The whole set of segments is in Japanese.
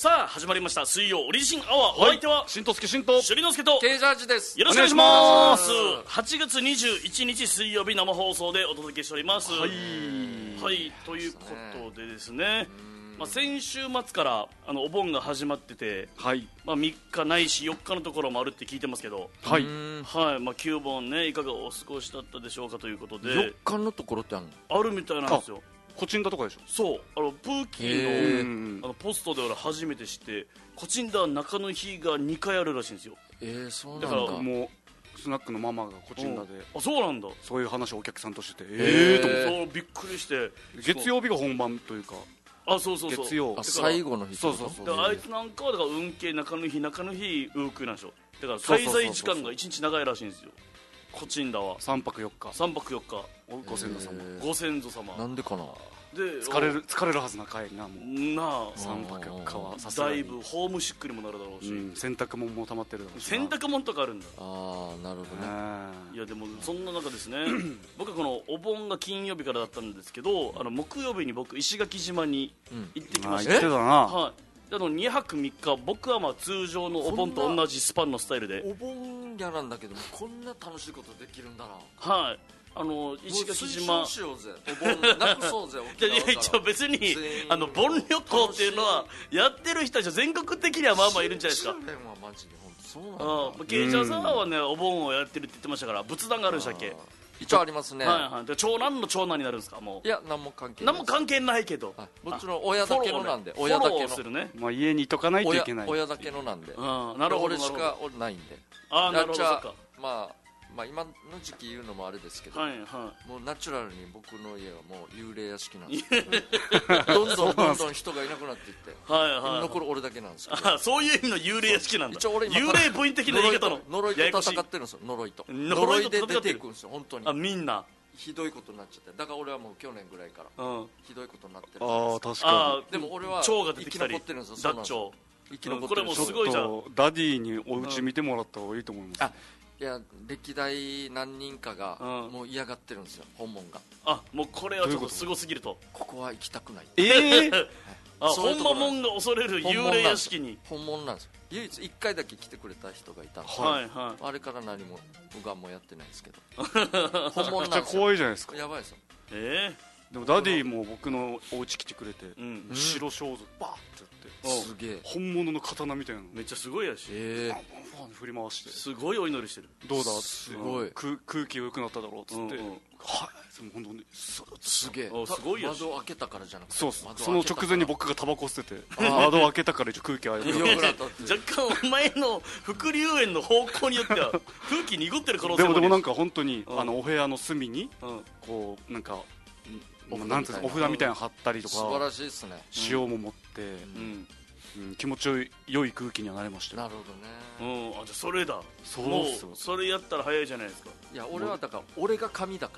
さあ始まりました水曜オリジンアワー、お相手はしんとすけしんとしゅりのすけとケイジャージです。 よろしくお願いします。 お願いし 8月21日水曜日生放送でお届けしております。はい、ということでですね、先週末からお盆が始まってて、 はい 3日ないし4日のところもあるって聞いてますけど、 はい 9盆ねいかがお過ごしだったでしょうかということで、 4日のところってあるの？ あるみたいなんですよ。 コチンダとかでしょ。 そうプーキーのポストで俺初めて知って、コチンダ中の日が2回あるらしいんですよ。 そうなんだ。 だからもうスナックのママがコチンダであ、そうなんだ。 そういう話をお客さんとしててと思ってそうびっくりして、 月曜日が本番というか、 そう月曜最後の日。 そうだからあいつなんかはだから運慶中の日ウークなんでしょ。だから滞在時間が1日長いらしいんですよ、コチンダは。 3泊4日 3泊4日ご先祖様ご先祖様なんでかな。 で疲れるはずな帰りな、もうなあ 3泊4日はさすがにだいぶホームシックにもなるだろうし、 洗濯物も溜まってるだろうし洗濯物とかあるんだ。 なるほどね。 いやでもそんな中ですね僕はこのお盆が金曜日からだったんですけど、木曜日に僕石垣島に行ってきまして、 行ってたな。 はいで2泊3日、僕は通常のお盆と同じスパンのスタイルで、 お盆やなんだけどもこんな楽しいことできるんだな。 はい石垣島推奨しようぜ、お盆なくそうぜ沖縄から。 一応別に盆旅行っていうのはやってる人たちは全国的にはまあまあいるんじゃないですか。 信じられんわマジで。本当そうなんだ。 ケイジャーさんはねお盆をやってるって言ってましたから、仏壇があるんでしたっけ。 一応ありますね。 で長男の長男になるんですか。もういや何も関係ない。 何も関係ないけど、 もちろん親だけのなんで、 フォローするね。 家にいとかないといけない。 親だけのなんで。 なるほど。 俺しかないんで。 なるほど。そっか。 まあ今の時期言うのもあれですけど、もうナチュラルに僕の家はもう幽霊屋敷なんですどんどん人がいなくなっていって、残る俺だけなんですけど。 そういう意味の幽霊屋敷なんだ。 一応俺幽霊部員的な言い方の呪いと戦ってるんですよ。呪いで出ていくんですよ本当に。 みんなひどいことになっちゃって、だから俺はもう去年ぐらいからひどいことになってる。 確かに。 でも俺は腸が出てきたり、 生き残ってるんですよ。 ダッチョ生き残ってる。 これもすごいじゃん。 ダディにお家見てもらった方がいいと思います。 いや歴代何人かがもう嫌がってるんですよ、訪問が。 もうこれはちょっとすごすぎると。 ここは行きたくない。 本間門が恐れる幽霊屋敷に。 本物なんですよ。唯一1回だけ来てくれた人がいたんです。あれから何もうがもやってないですけど本物なんですよ。 怖いじゃないですか。 やばいですよ。 でもダディも僕のお家来てくれて、白装束バーってやって、 すげえ本物の刀みたいなのめっちゃすごいやし、 振り回してすごいお祈りしてる。 どうだっつって、 すごい空気が良くなっただろうっつって、本当にすげえ。 すごいやし。 窓を開けたからじゃなくて、 そうその直前に僕がタバコ捨てて窓を開けたから一応空気が良くなった。 若干お前の副流煙の方向によっては空気濁ってる可能性もある。 でもなんか本当にお部屋の隅にこうなんかなんていうの、お札みたいなの貼ったりとか、 素晴らしいですね。 塩も持って、気持ち良い空気にはなれましたよ。 なるほどね。 じゃあそれだ。もうそれやったら早いじゃないですか。 いや俺はだから俺が神だから。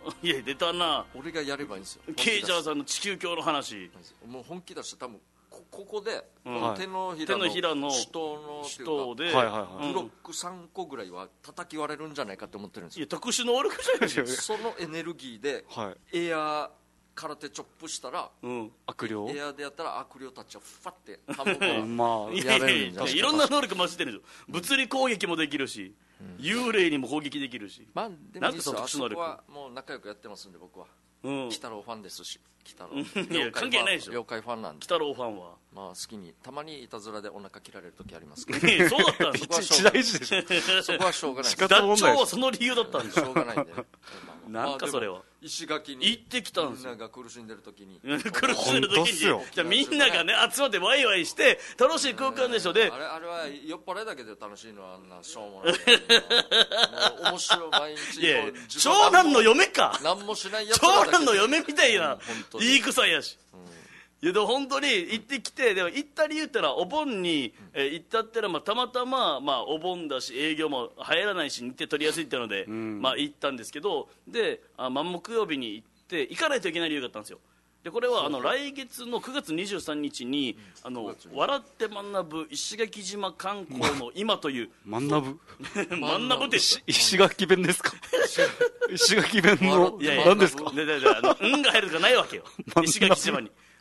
いや出たな。 俺がやればいいんですよ。 ケイジャーさんの地球教の話。 もう本気出して多分ここで手のひらの手刀でブロック3個ぐらいは叩き割れるんじゃないかって思ってるんですよ。 いや特殊能力じゃないですか。 そのエネルギーでエア空手チョップしたら、 悪霊エアでやったら悪霊たちはファって半分やれるんじゃない。いろんな能力増してるんですよ。物理攻撃もできるし、幽霊にも攻撃できるし。 まあでも実はあそこはもう仲良くやってますんで僕は。鬼太郎ファンですし、鬼太郎。 いや関係ないでしょ。 妖怪ファンなんで。 鬼太郎ファンはまあ好きにたまにいたずらでお腹切られる時ありますけど。 そうだったんですか。 一大事でしょ。 そこはしょうがない。 ダッチョはその理由だったんです。 しょうがないんで。 なんかそれは石垣に行ってきたんですよ。 みんなが苦しんでる時に苦しんでる時にじゃあみんながね集まってワイワイして楽しい空間でしょ。であれは酔っ払いだけで楽しいのはあんなしょうもない。面白い毎日。 いや長男の嫁か。 何もしないやつ長男の嫁みたいな言い草やし。いやでも本当に行ってきて、でも行った理由ってのはお盆に行ったってのはたまたまお盆だし営業も入らないし日程取りやすいってので行ったんですけど、で木曜日に行って行かないといけない理由があったんですよ。でこれは来月の9月23日に笑って学ぶ石垣島観光の今という学ぶ学ぶって石垣弁ですか。石垣弁の何ですか。 運が入るとかないわけよ石垣島に。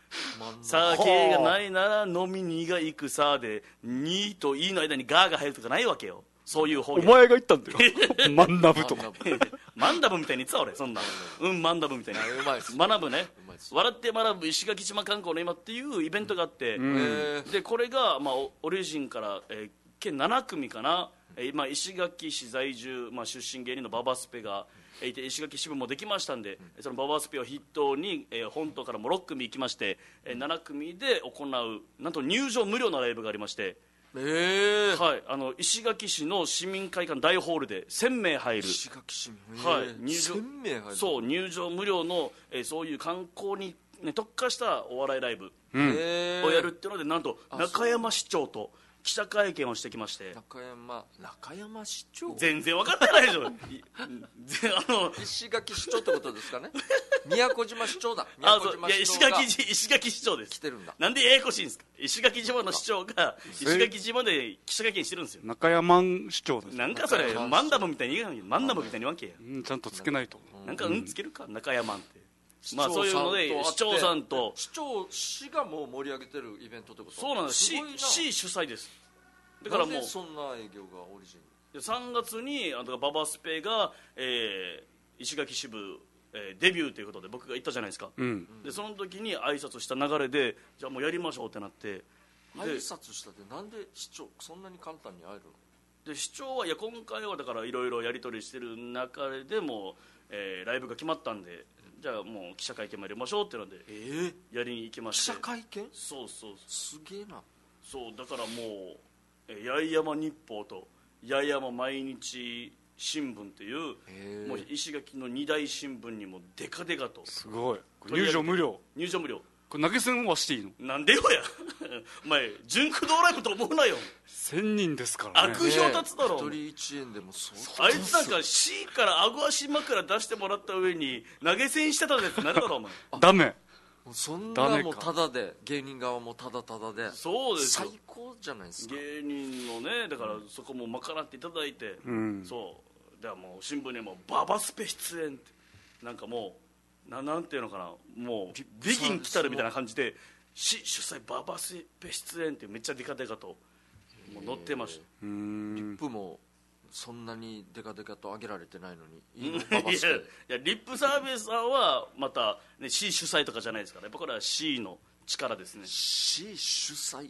酒がないなら飲みにが行くさでにといの間にガーが入るとかないわけよ。そういう方言。 お前が言ったんだよマンダブとかマンダブみたいに言ってた俺そんなマンダブみたいな学ぶね、笑って学ぶ石垣島観光の今っていうイベントがあって、でこれが、オリジンから、計7組かな、今石垣市在住、出身芸人のババスペがいて、石垣支部もできましたんで、そのババスペを筆頭に、本島からも6組行きまして、7組で行うなんと入場無料のライブがありまして、はい、石垣市の市民会館大ホールで1000名入る、 石垣市民、 はい、1000名入る、そう入場無料の、そういう観光に、特化したお笑いライブをやるっていうので、なんと中山市長と記者会見をしてきまして。 中山市長全然分かってないでしょ石垣市長ってことですかね宮古島市長だ。 石垣市長です。 来てるんだ。 なんでややこしいんですか。石垣島の市長が石垣島で記者会見してるんですよ。 中山市長です。 なんかそれマンダムみたいに言うマンダムみたいに言わんけや、 ちゃんとつけないと。 なんかつけるか中山って、そういうので市長さんと市がもう盛り上げてるイベントってこと。 そうなんです。市主催です。だからもうなんでそんな営業がオリジン 3月にババスペが、石垣支部、デビューということで僕が行ったじゃないですか、でその時に挨拶した流れで、じゃあもうやりましょうってなって、 挨拶したってなんで市長そんなに簡単に会えるの。 で市長は今回はだからいろいろやり取りしてる中でも、ライブが決まったんで、じゃあもう記者会見もやりましょうってので、やりに行きまして。 記者会見。 そうすげえな。 そうだからもう八重山日報と八重山毎日新聞というもう石垣の2大新聞にもデカデカと。 すごい。入場無料。 入場無料。 これ投げ銭はしていいの。 なんでよやお前純駆動ライブと思うなよ。 1000人ですからね。 悪評立つだろ。 1人1円でもそう。 あいつなんか C から顎足枕出してもらった上に投げ銭してたでってなるだろお前ダメ。 そんなもうタダで、芸人側もタダで。 そうですよ。 最高じゃないですか。 芸人のね、だからそこも賄っていただいて、そうだからもう新聞にもババスペ出演ってなんかもうなんていうのかな、もうビギン来たるみたいな感じで、市主催ババスペ出演ってめっちゃデカデカともう載ってました。 リップもそんなにデカデカと上げられてないのにいいのババスペ。 いやリップサービスさんはまた、ね、C 主催とかじゃないですから、これは C の力ですね。 C 主催。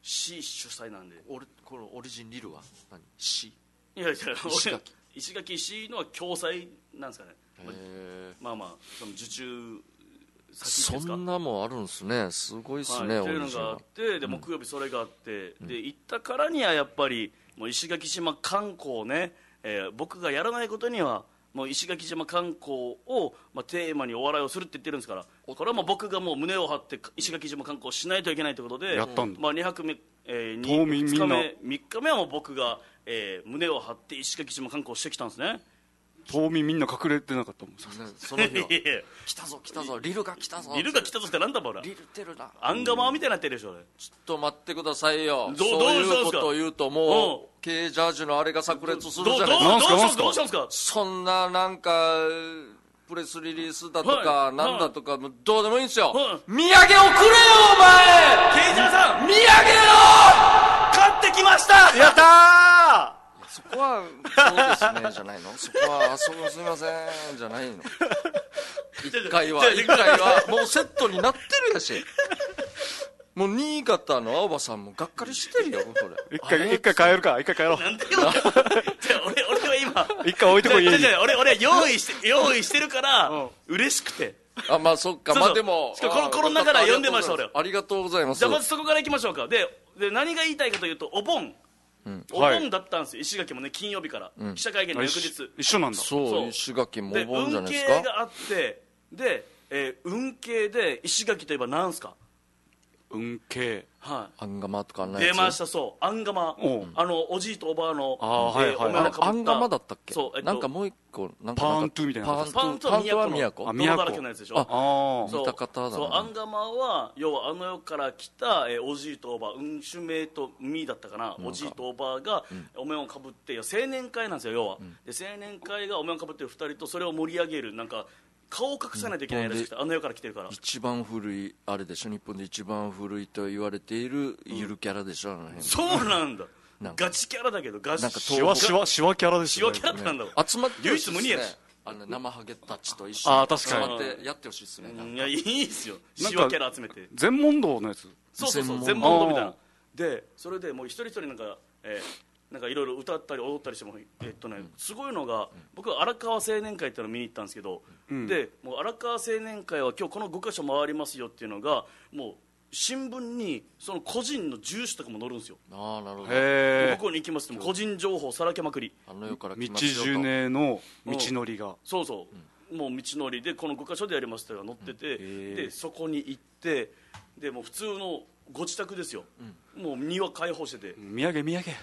C 主催なんで、 このオリジンリルは何 C。 いや石垣 C のは共催なんですかね。まあその受注先ですか。 そんなもんあるんですね。すごいですね、 っていうのがあって、で木曜日それがあって、で行ったからにはやっぱりもう石垣島観光ね、僕がやらないことにはもう石垣島観光を、テーマにお笑いをするって言ってるんですから、これはもう僕がもう胸を張って石垣島観光をしないといけないということでやったんだ。 2泊目、3日目はもう僕が、胸を張って石垣島観光をしてきたんですね。 島民みんな隠れてなかったもん。 その日は来たぞリルが来たぞ。 リルが来たぞってなんだボラ。 リルてるな。 アンガマーみたいになってるでしょ。 ちょっと待ってくださいよ。 そういうことを言うともう経営ジャージのあれが炸裂するじゃないですか。どうしたんですか。 そんななんかプレスリリースだとかなんだとかもうどうでもいいんですよ。土産をくれよお前。 経営ジャーさん、 土産よ買ってきました。 やったー。 そこはそうですねじゃないの。そこはすみませんじゃないの。一回はもうセットになってるやし。もう新潟の青葉さんもがっかりしてるよこれ。 一回帰るか。一回帰ろう。 なんでよ。俺は今一回置いてこい。 俺は用意してるから嬉しくて。 まあそっか。まあでもこの中から読んでました俺。 ありがとうございます。 じゃあまずそこからいきましょうか。で何が言いたいかというと、お盆だったんですよ。石垣もね、金曜日から記者会見の翌日一緒なんだ。 そう石垣もお盆じゃないですか。 運慶があって、で運慶で石垣といえば何すか。 運慶。 アンガマとか出ました。そうアンガマ、おじいとおばあのお面をかぶった。アンガマだったっけ。なんかもう一個なんかパーントゥみたいな。 パーントゥは都の泥だらけのやつでしょ。 見た方だ。 そうアンガマは要は世から来たおじいとおばあ、シュメイとミーだったかな。おじいとおばあがお面をかぶって、青年会なんですよ要は。で青年会がお面をかぶってる2人とそれを盛り上げるなんか顔を隠さないといけないらしくて、あの世から来てるから。 一番古いあれでしょ、日本で一番古いと言われているゆるキャラでしょ、あの辺。 そうなんだ。ガチキャラだけど、ガチシワキャラですよね。シワキャラってなんだろう。 集まって唯一無二やし。 生ハゲたちと一緒に集まってやってほしいですね。 いや、いいっすよ、シワキャラ集めて。 全問答のやつ。 そう全問答みたいな。でそれでもう一人一人なんかいろいろ歌ったり踊ったりしても、すごいのが、僕は荒川青年会っていうのを見に行ったんですけど、でもう荒川青年会は今日この5カ所回りますよっていうのが、もう新聞にその個人の住所とかも載るんですよ。 ああ、なるほど。 どこに行きますっても個人情報さらけまくり。 あの世から来道ますよと。 10年の道のりが、 そうそう、もう道のりでこの5カ所でやりますって載ってて、でそこに行って、でもう普通のご自宅ですよ、もう庭開放してて、 土産いや待て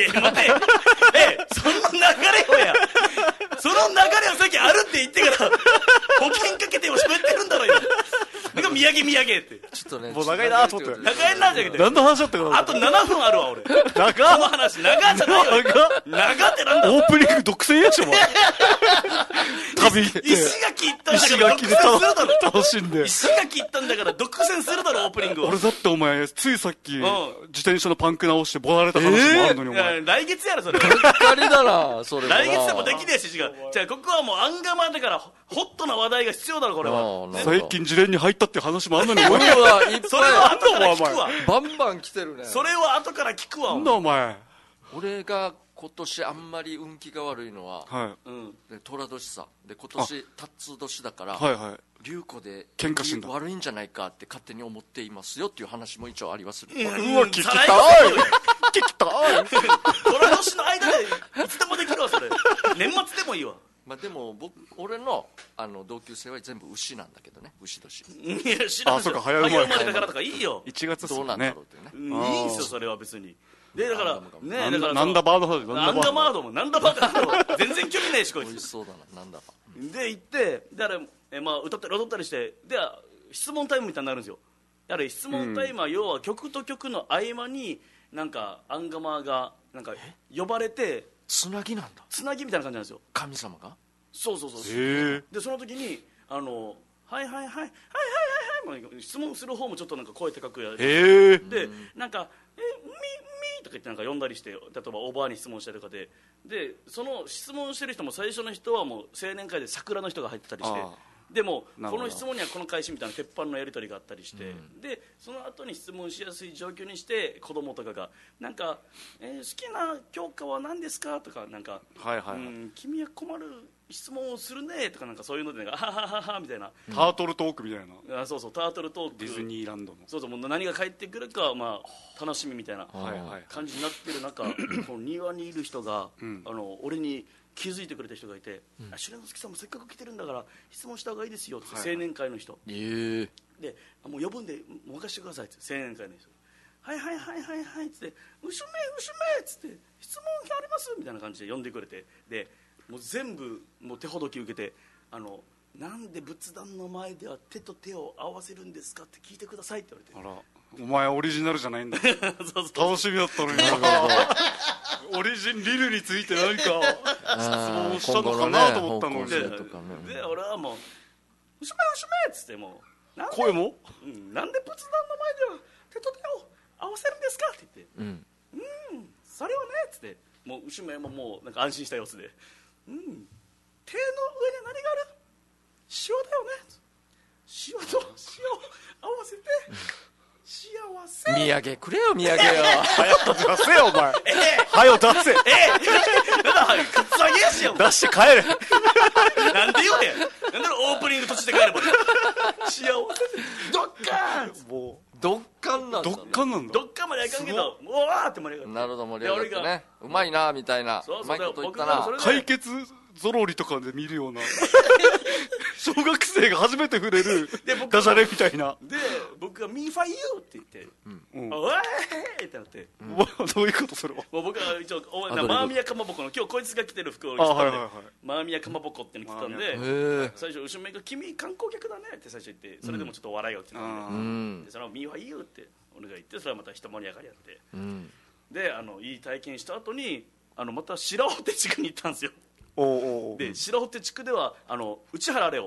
その流れをやその流れをさっきあるって言ってから保険かけても喋ってるんだろ今。なんか土産ってちょっとね、 もう長いなと思って、 長いなじゃなくて何の話だったかな。 あと7分あるわ俺。この話長じゃないよ。長ってなんだ。 オープニング独占やしょお前。旅行って石垣行ったんだから独占するだろ。 楽しんで石垣行ったんだから独占するだろオープニングを。 俺だってお前ついさっき自転車のパンク直してボラれた話もあるのにお前。 来月やろそれ。 がっかりだなそれ。 来月でもできねえし。違う、じゃあここはもうアンガマだからホットな話題が必要だろこれは。 最近自連に入ったって話もあんのにそれは後から聞くわ。 バンバン来てるね。 それは後から聞くわ。 なんだお前。 俺が今年あんまり運気が悪いのは、寅年さで、今年タツ年だから、龍子で喧嘩してんだ、 悪いんじゃないかって勝手に思っていますよっていう話も一応ありまする。 うわ聞きたい聞きたい。 寅年の間でいつでもできるわそれ。年末でもいいわ。 まあでも俺の同級生は全部牛なんだけどね、牛年。 いや知らん。 あ、そうか、早生まれだからとかいいよ。 1月どうなんだろうっていうね。 いいんすよそれは別に。でだからね、だからなんだバードなんだバードもなんだバード全然興味ないしこいつ。 美味しそうだな、なんだバードで行って、だからまあ歌ったり踊ったりして、で質問タイムみたいになるんですよ。だから質問タイムは要は曲と曲の合間になんかアンガマがなんか呼ばれて、 つなぎなんだ。 つなぎみたいな感じなんですよ、 神様が。 そうでその時にはいはいはいはいはいはいはい、質問する方もちょっとなんか声高くやる。でなんかみとか言ってなんか呼んだりして、例えばおばあに質問したりとかで、その質問してる人も最初の人はもう青年会で桜の人が入ってたりして、でもこの質問にはこの返しみたいな鉄板のやり取りがあったりして、でその後に質問しやすい状況にして子供とかがなんか、好きな教科は何ですかとか、なんか、君は困る質問をするねとか、なんかそういうのでなんかははははみたいな、 タートルトークみたいな。 そうタートルトーク、 ディズニーランドのそうもう何が返ってくるかまあ楽しみみたいな感じになってる中、この庭にいる人が、俺に気づいてくれた人がいて、白之助さんもせっかく来てるんだから質問した方がいいですよって、青年会の人で、もう呼ぶんで任せてくださいって青年会の人、はいはいはいはいはいっつって、牛めっつって質問ありますみたいな感じで呼んでくれて、でもう全部もう手ほどき受けて、なんで仏壇の前では手と手を合わせるんですかって聞いてくださいって言われて。 お前オリジナルじゃないんだ。 そう楽しみだったのに。オリジンリルについて何か質問したのかなと思ったのに。 で俺はもう牛めっつって、もう声もなんで仏壇の前では手と手を合わせるんですかって言って、それはねっつって、もう牛めももうなんか安心した様子で、手の上に何がある？塩だよね。塩と塩を合わせて幸せ。 土産くれよ、土産よ。 早く出せよお前。早く出せ。 カツアゲやしよ。 出して帰れ。 なんでよね。なんでオープニング途中で帰れば。幸せ。ドッカン。 もうドッカンなんだ。 ドッカンなんだ。 ドッカンまではいかんけど、うわーって盛り上がって。 なるほど、盛り上がってね。うまいなみたいな。うまいこと言ったな。 解決ゾロリとかで見るような小学生が初めて触れるダジャレみたいなで、僕がミーファイユーって言って、おいってなって、 どういうことそれは。 もう僕は一応マーミヤかまぼこの今日こいつが着てる服を着てたんで、マーミヤかまぼこっての着てたんで、最初後ろめが君観光客だねって最初言って、それでもちょっと笑いが起きてたんで、そのミーファイユーって俺が言って、それはまた一盛り上がりやって、でいい体験した後にまた白尾手地区に行ったんですよ。で白尾手地区では内原レオ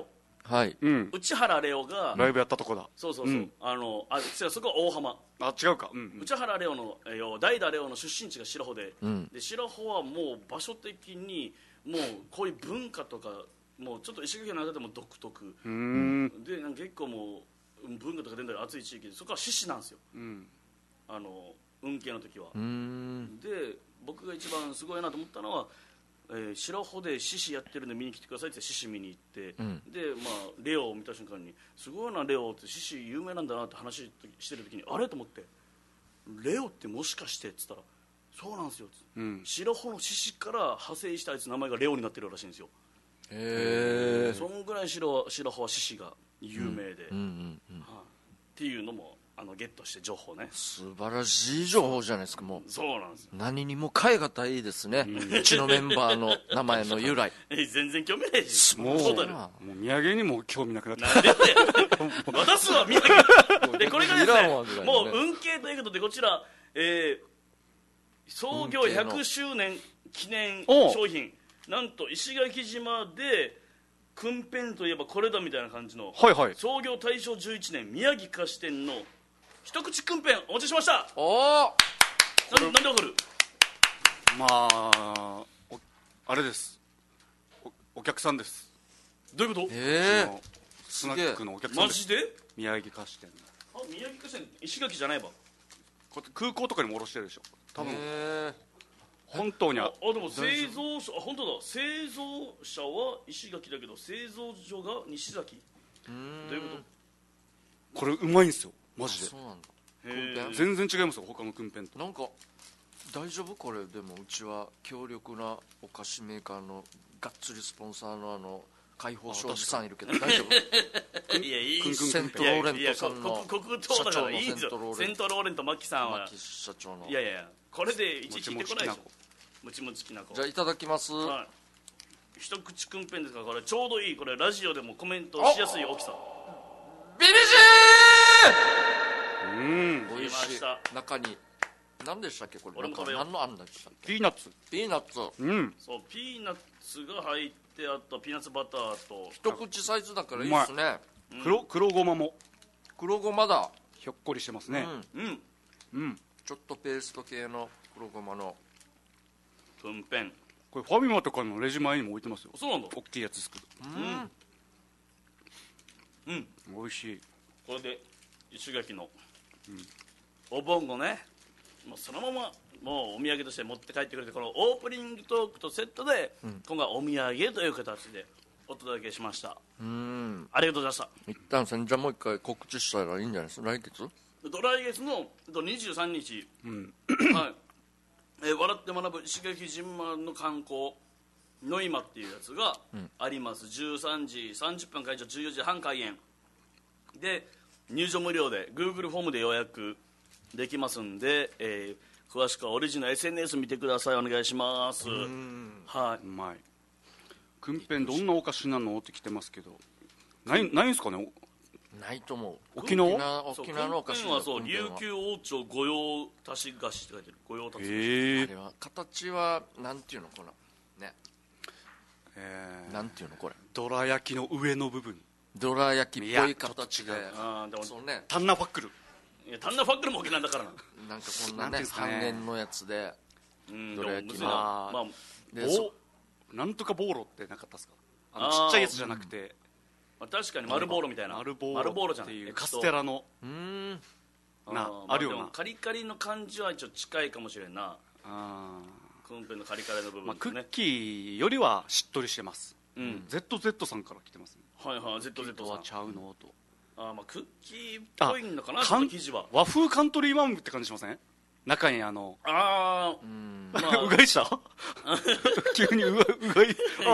はい、 内原レオがライブやったとこだ。 そうそうそう、違う、そこは大浜。 違うか、 内原レオの代打レオの出身地が白穂で、白穂はもう場所的にもうこういう文化とかもうちょっと石垣の中でも独特で、なんか結構もう文化とか出たり熱い地域で、そこは獅子なんですよ、運慶の時は。で僕が一番すごいなと思ったのは、白穂で獅子やってるんで見に来てくださいって獅子見に行って、でまあレオを見た瞬間にすごいな、レオって獅子有名なんだなって話してる時にあれと思って、レオってもしかしてっつったらそうなんですよ、白穂の獅子から派生したあいつ名前がレオになってるらしいんですよ。そんぐらい白穂は獅子が有名で、っていうのもゲットして情報ね。 素晴らしい情報じゃないですか。もうそうなんですよ、 何にも変え難いですね、うちのメンバーの名前の由来全然興味ないし、 もう土産にも興味なくなってなんで渡すわ土産で、これがですねもう運慶ということで、こちら、創業100周年記念商品、なんと石垣島で訓編といえばこれだみたいな感じの、創業大正11年宮城菓子店の一口訓編お持ちしました。なんでわかる？ まああれです、お客さんです。 どういうこと？ スナックのお客さんです。 マジで？ 宮城菓子店。 宮城菓子店石垣じゃないば。 空港とかにも卸してるでしょ多分。本当にでも製造者、本当だ、製造者は石垣だけど製造所が西崎。どういうこと？ これうまいんですよマジで。 そうなんだ。 全然違いますよ他の訓編と。 なんか大丈夫これ？でもうちは強力なお菓子メーカーのがっつりスポンサーの解放庄司さんいるけど大丈夫？ いや、いいセントローレントさんの黒糖だからいいんですよ。セントローレントマキさんは社長の。 いやこれでいちいち言ってこないでしょ。もちもちきなこ。 じゃあいただきます。 一口くんぺんですから、これちょうどいい、これラジオでもコメントしやすい大きさ。 ビビジー。 美味しい。 中に何でしたっけこれ？ 俺も食べよう。 何のあんでしたっけ？ ピーナッツ。 そうピーナッツが入って、あとピーナッツバターと一口サイズだからいいですね。 黒ごまも黒ごまだ。 ひょっこりしてますね。 ちょっとペースト系の黒ごまのくんぺん。 これファミマとかのレジ前にも置いてますよ。 そうなんだ。 大きいやつですけど。美味しい。 これで石垣のお盆をね、もうそのままもうお土産として持って帰ってくれて、このオープニングトークとセットで、今回お土産という形でお届けしました。ありがとうございました。 一旦じゃあもう一回告知したらいいんじゃないですか。来月の23日、笑って学ぶ石垣島の観光の今っていうやつがあります。13時30分開場、14時半開演で、入場無料で Google フォームで予約できますんで、詳しくはオリジナル SNS 見てください。お願いします。うまい。くんぺんどんなお菓子なのって来てますけど、ないんですかね。 ないと思う。 沖縄のお菓子は琉球王朝御用達菓子って書いてる。御用達菓子。 あれは形はなんていうのかなね。なんていうのこれ。 どら焼きの上の部分。 どら焼きっぽい形で。 そうね。 タンナファックル。 いや、タンナファックルも沖縄だからな。 なんかこんなね半円のやつで。どら焼きの。 なんとかボーロってなかったですか？ちっちゃいやつじゃなくて。 確かに丸ボーロみたいな。丸ボーロじゃん。 カステラの。あるよな。 カリカリの感じは一応近いかもしれんな。くんぺんのカリカリの部分。 クッキーよりはしっとりしてます。ZZ さんから来てますね。 ZZ さん。 ちゃうのと。 クッキーっぽいのかな、生地は。 和風カントリーマンって感じしません？中にうがいした急にうがい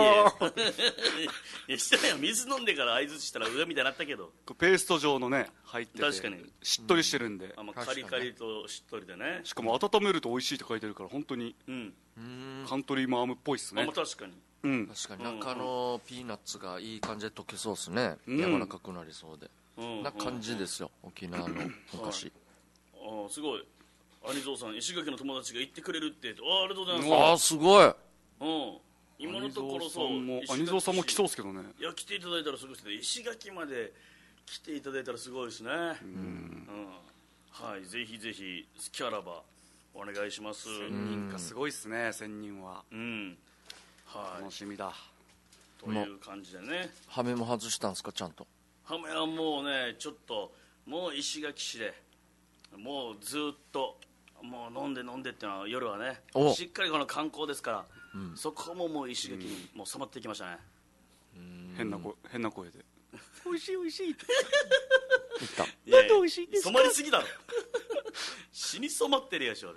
してないよ。水飲んでから相づちしたらうがみたいになったけど、 ペースト状のね入ってて確かにしっとりしてるんで、 カリカリとしっとりでね。 しかも温めると美味しいって書いてるから本当にカントリーマームっぽいっすね。 確かに中のピーナッツがいい感じで溶けそうですね。柔らかくなりそうでな感じですよ、沖縄のお菓子。 すごい。兄蔵さん、石垣の友達が行ってくれるって。ありがとうございます。 すごい。 今のところそう兄蔵さんも来そうですけどね。 いや来ていただいたらすごいですね。石垣まで来ていただいたらすごいですね。はい、ぜひぜひ好きあらばお願いします。 1000人かすごいですね。1000人ははい、楽しみだという感じでね。 ハメも外したんですか、ちゃんと。 ハメはもうね、ちょっともう石垣市でもうずっともう飲んでっていうのは夜はね、しっかりこの観光ですから、そこももう石垣にもう染まっていきましたね。 変な声で美味しい美味しいって言った。なんで美味しいんですか。染まりすぎだろ死に染まってるやし俺。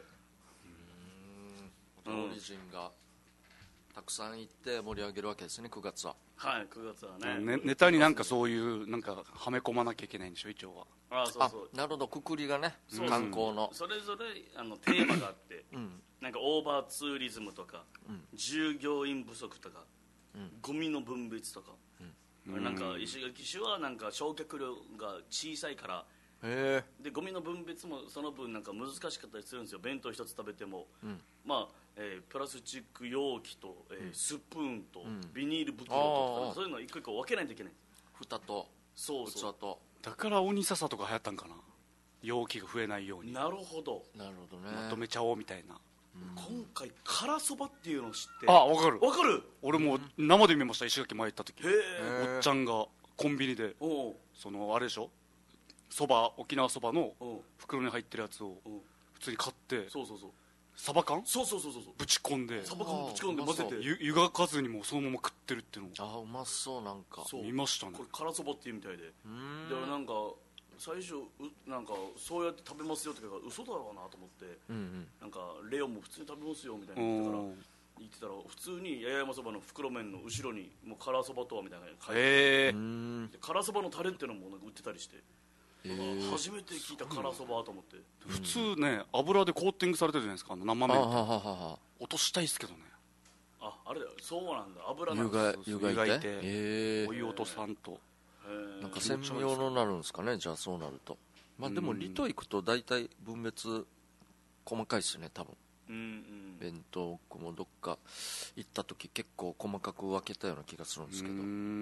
オリジンがたくさん行って盛り上げるわけですね、9月は。 はい、9月はね。 ネタになんかそういうなんかはめ込まなきゃいけないんでしょ、一応は。 そうそう。 なるほど、くくりがね、観光のそれぞれテーマがあってなんかオーバーツーリズムとか、従業員不足とか、ゴミの分別とか、なんか石垣市はなんか焼却量が小さいから、でゴミの分別もその分なんか難しかったりするんですよ。弁当一つ食べても、まあプラスチック容器と、スプーンと、ビニール袋とか、そういうのを一個一個分けないといけない。 蓋と器と。 だから鬼笹とか流行ったんかな、容器が増えないように。 なるほどね、 まとめちゃおうみたいな。 今回辛そばっていうのを知って。 分かる分かる。 俺も生で見ました、石垣前行った時。おっちゃんがコンビニでそのあれでしょ、そば、沖縄そばの袋に入ってるやつを普通に買って、サバ缶ぶち込んで、 サバ缶ぶち込んで混ぜて湯がかずにもそのまま食ってるっていうのを。 うまそう。なんか見ましたね。 これ辛そばっていうみたいで、だからなんか最初なんかそうやって食べますよって言うから嘘だろうなと思って、なんかレオンも普通に食べますよみたいな言ってたら、普通に八重山そばの袋麺の後ろにもう辛そばとはみたいなの書いて、辛そばのタレっていうのもなんか売ってたりして、初めて聞いた辛そばと思って。 普通ね、油でコーティングされてるじゃないですか、生麺って落としたいですけどね。 あれだよ、そうなんだ、油なんだ。湯がいてお湯落とさんとなんか専用のなるんですかね、じゃあそうなると。まあでも離島行くと大体分別細かいですよね、多分。弁当もどっか行った時結構細かく分けたような気がするんですけど、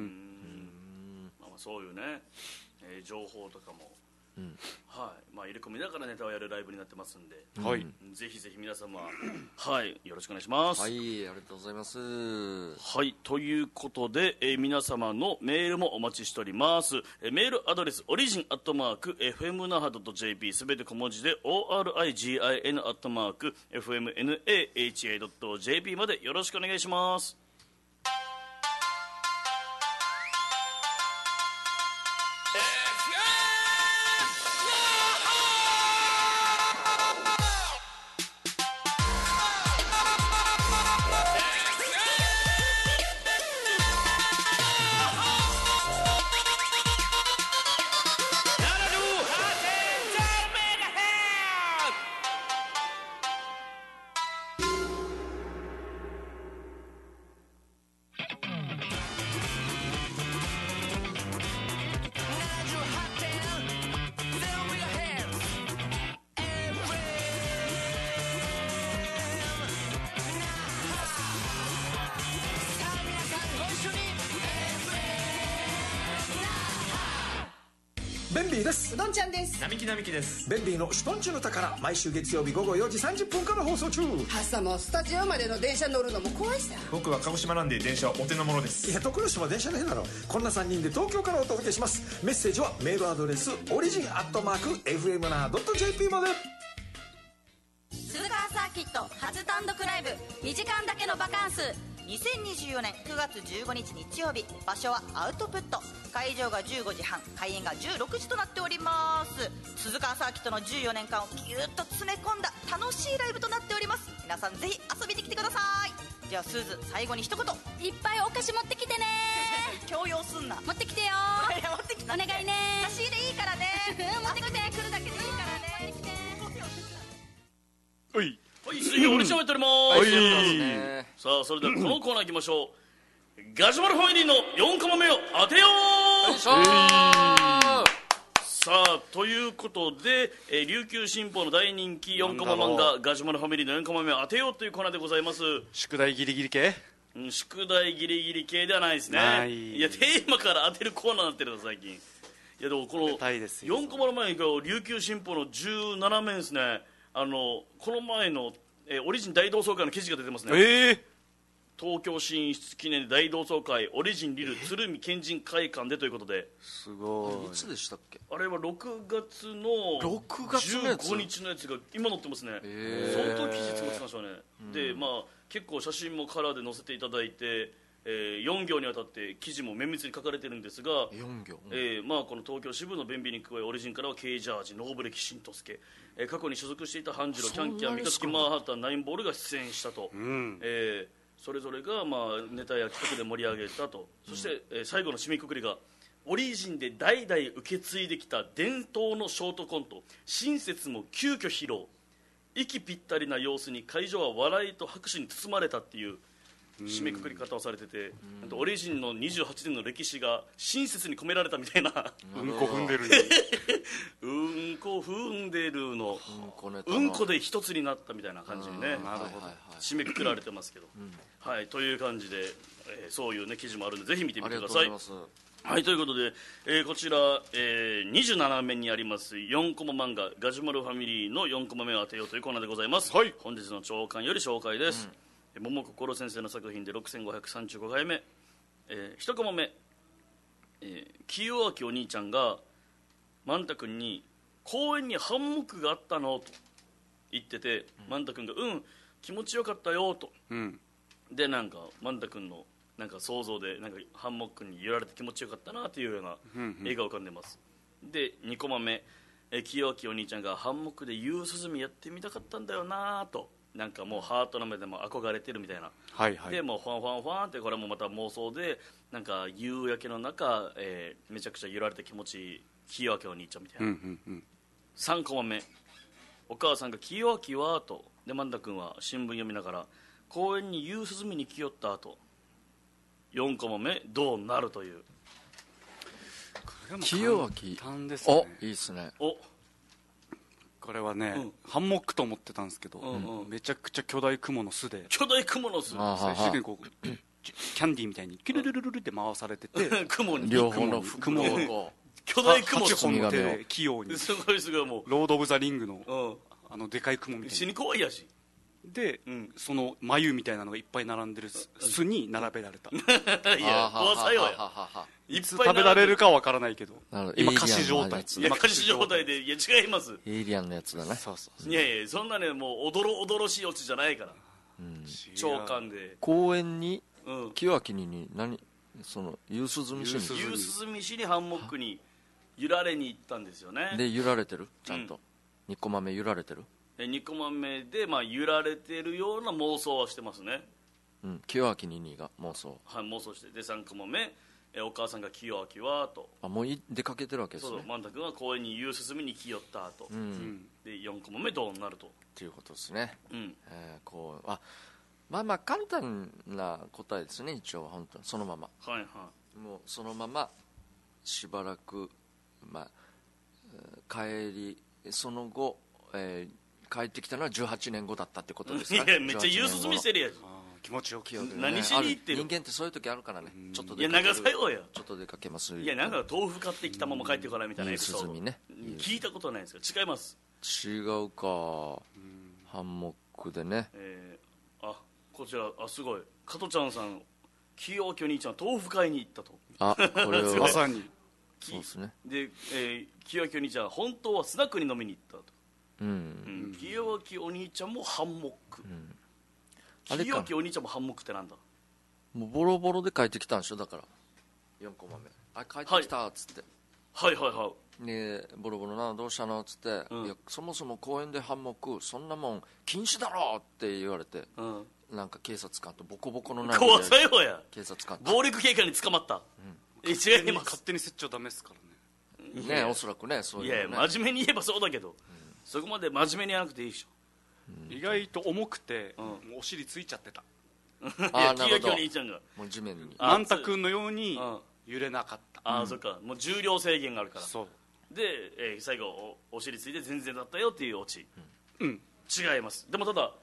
そういうね、情報とかも、入れ込みながらネタをやるライブになってますんで、ぜひぜひ皆様よろしくお願いします。 ありがとうございます。 ということで、皆様のメールもお待ちしております。メールアドレスorigin@fmnaha.jp すべて小文字で origin@fmnaha.jp までよろしくお願いします。 ベンビーです。 うどんちゃんです。 並木です。 ベンビーのシュトンチュの宝、毎週月曜日午後4時30分から放送中。 朝もスタジオまでの電車乗るのも怖いさ。 僕は鹿児島なんで電車はお手の物です。 いや、徳之島電車の変なの。こんな3人で東京からお届けします。メッセージはメールアドレスorigin@fm.jp まで。 鈴川サーキット初単独ライブ、2時間だけのバカンス。2024年9月15日日曜日、場所はアウトプット。会場が15時半、開演が16時となっております。鈴川サーキットの14年間をギュッと詰め込んだ楽しいライブとなっております。皆さんぜひ遊びに来てください。ではスーズ、最後に一言。 いっぱいお菓子持ってきてね強要すんな。 持ってきてよ持ってきてお願いね。 差し入れいいからね持ってきて、 来るだけでいいからね。 水曜俺しゃべっております。さあ、それではこのコーナー行きましょう。ガジュマルファミリーの4コマ目を当てよう。さあ、ということで、琉球新報の大人気4コマ漫画ガジュマルファミリーの4コマ目を当てようというコーナーでございます。 宿題ギリギリ系宿題ギリギリ系ではないですね。いやテーマから当てるコーナーになってるの最近。いやでもこの4コマの前に琉球新報の17面ですね。この前の、オリジン大同窓会の記事が出てますね。東京進出記念大同窓会オリジンリル鶴見県人会館でということで。 すごい。いつでしたっけ？ あれは6月の15日のやつが今載ってますね。相当記事作ってましたね。でまあ結構写真もカラーで載せていただいて、4行にわたって記事も綿密に書かれてるんですが、 4行、 まあ、この東京支部の便秘に加えオリジンからはケイジャージノーブレキシントスケ、過去に所属していた半次郎キャンキャン三日月マーハッタンナインボールが出演したと、それぞれがまあネタや企画で盛り上げたと。そして、最後の締めくくりがオリジンで代々受け継いできた伝統のショートコント親切も急遽披露、息ぴったりな様子に会場は笑いと拍手に包まれたっていう締めくくり方をされてて、オリジンの28年の歴史が親切に込められたみたいな。 うんこ踏んでるうんこ踏んでるのうんこで一つになったみたいな感じにね、締めくくられてますけど、はい、という感じで、そういうね記事もあるんでぜひ見てみてください。はい、ということで、こちら、27面にあります4コマ漫画ガジュマルファミリーの4コマ目を当てようというコーナーでございます。はい、本日の朝刊より紹介です。桃心先生の作品で6535回目、1コマ目、清明お兄ちゃんが万太君に公園にハンモックがあったのと言ってて、万太君が気持ちよかったよと、でなんか万太君のなんか想像でなんかハンモックに揺られて気持ちよかったなというような絵が浮かんでます。で2コマ目、清明お兄ちゃんがハンモックで夕涼みやってみたかったんだよなと、なんかもうハートの目でも憧れてるみたいな、でもうファンファンファンってこれもまた妄想でなんか夕焼けの中、めちゃくちゃ揺られて気持ちいい清明お兄ちゃんみたいな、3コマ目、お母さんが清明はと、で万太君は新聞読みながら公園に夕涼みに来よったと、4コマ目どうなるという。 清明ですね。 いいっすね。 これはね、ハンモックと思ってたんですけど、めちゃくちゃ巨大クモの巣で、 巨大クモの巣、 最終的にこうキャンディーみたいにキュルルルルルって回されてて、 雲に両方の雲を巨大クモ 8本の手で器用に、 すごいすごい、もうロード・オブ・ザ・リングのでかい雲みたいな、 死に怖いやしで、その眉みたいなのがいっぱい並んでる巣に並べられた。 いや怖さよや、 いつ食べられるかは分からないけど、今仮死状態、 いや仮死状態で、いや違います、 エイリアンのやつだね。 いやいやそんなねもうおどろしいオチじゃないから、長官で公園に清明に何その夕涼みしに、 夕涼みしにハンモックに揺られに行ったんですよね。 で揺られてる、ちゃんと2コマ目揺られてる、 2コマ目で、まあ、揺られてるような妄想はしてますね。 清明に2が妄想、 妄想して、で3コマ目、お母さんが清明はと、 もう出かけてるわけですね。 そう、万太君は公園に夕涼みに来よったと、で4コマ目どうなるとっていうことですね。こうまあ簡単な答えですね、一応本当にそのまま、もうそのまましばらく、帰りその後、帰ってきたのは18年後だったってことですかね。 いやめっちゃ夕涼みしてるやん、 気持ちよく、 何しに行ってる人間ってそういう時あるからね、ちょっといや長さよや、 ちょっと出かけます、 いやなんか豆腐買ってきたまま帰ってこないみたいなエピソード、 ね、 聞いたことないんですけど違います。 違うか、ハンモックでね、 こちらすごい、加トちゃんさん清明お兄ちゃん豆腐買いに行ったと、 これはまさにそうですね。 で、清明お兄ちゃん本当はスナックに飲みに行ったと、清明お兄ちゃんもハンモック、清明お兄ちゃんもハンモックってなんだ、 もうボロボロで帰ってきたんでしょ、だから4コマ目帰ってきたっつって、でボロボロなどうしたのっつって、いやそもそも公園でハンモックそんなもん禁止だろって言われて、なんか警察官とボコボコの中で怖さよや、 警察官暴力警官に捕まった、違います、 勝手に設置はダメですからね、おそらくね、そういうのね。 いや真面目に言えばそうだけど、そこまで真面目にやらなくていいでしょ。 意外と重くて、もうお尻ついちゃってた。 清明お兄ちゃんがもう地面に万太君のように揺れなかった。 そっか、もう重量制限があるから。 そうで、最後お尻ついて全然だったよっていうオチ、違います。でもただ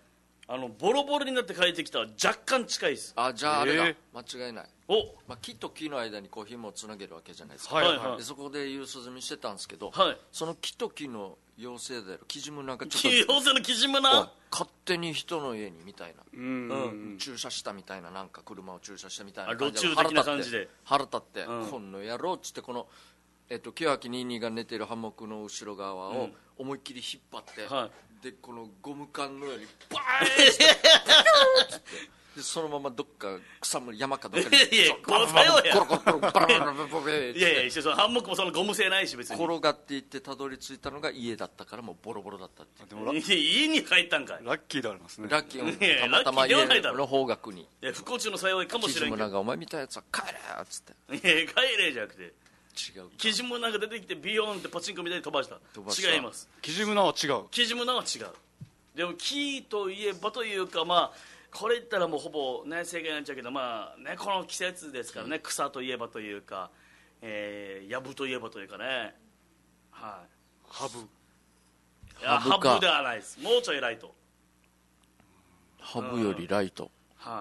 ボロボロになって帰ってきたら若干近いです。 じゃああれだ、間違いない。木と木の間にこう紐をつなげるわけじゃないですか、でそこで夕涼みしてたんですけど、その木と木の妖精であるキジムナがちょっと妖精のキジムナ勝手に人の家にみたいな、駐車したみたいな、なんか車を駐車したみたいな感じで路駐的な感じで腹立って、この野郎っつって、この清明ニーニーが寝ているハンモックの後ろ側を思いっきり引っ張って、でこのゴム缶のようにバーンってでそのままどっか草むり山かどっかにいやこの作用やコロコロコロバラバラバラバラいやいや、そのハンモックもそのゴム製ないし別に転がっていってたどり着いたのが家だったから、もうボロボロだったって。 でも家に帰ったんかい。 ラッキーでありますね。 ラッキー、たまたま家の方角に不幸中の幸いかもしれんけど、 キジムナがお前見たやつは帰れっつって、 いや帰れじゃなくて違う、 キジムナが出てきてビヨーンってパチンコみたいに飛ばした。違います。 キジムナは違う。 キジムナは違う。でも木といえばというか、まあこれ言ったらもうほぼね正解になっちゃうけど、まあねこの季節ですからね、草といえばというか、ヤブといえばというかね、はい、 ハブ。 いやハブではないです。もうちょいライト。 ハブよりライト。 はい。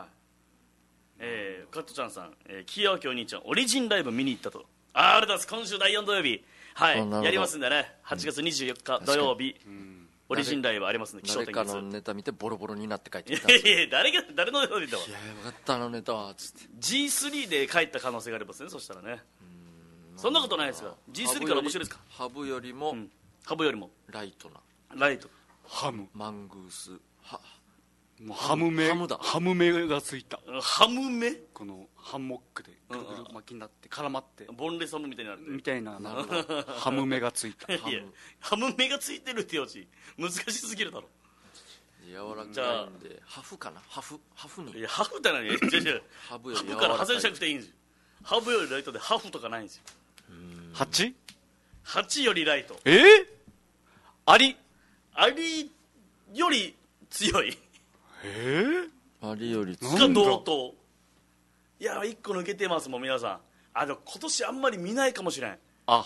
カットちゃんさん、清明お兄ちゃんオリジンライブ見に行ったと。あれです、今週第4土曜日、はい、やりますんでね、8月24日土曜日、オリジンライブありますんで、 誰かのネタ見てボロボロになって帰ってきたんです。 いやいや、誰のネタ見たわ。 いやよかったあのネタはつって G3 で帰った可能性がありますね。そしたらね、そんなことないですが、 G3 から面白いですか。 ハブよりも、 ハブよりもライトなライト。 ハム、 マングース、 もうハム目がついた。 ハム目、 このハンモックでぐるぐる巻きになって絡まってボンレサムみたいになるみたいなハム目がついた。 いやハム目がついてるってよち難しすぎるだろ。 柔らかいんでハフかな、ハフに。 いやハフって何ハブから外れしなくていいんですよ。ハブよりライトでハフとかないんですよ。 8 よりライト。 アリより強い。 アリより強い同等。いや1個抜けてますもん皆さん。でも今年あんまり見ないかもしれん。 な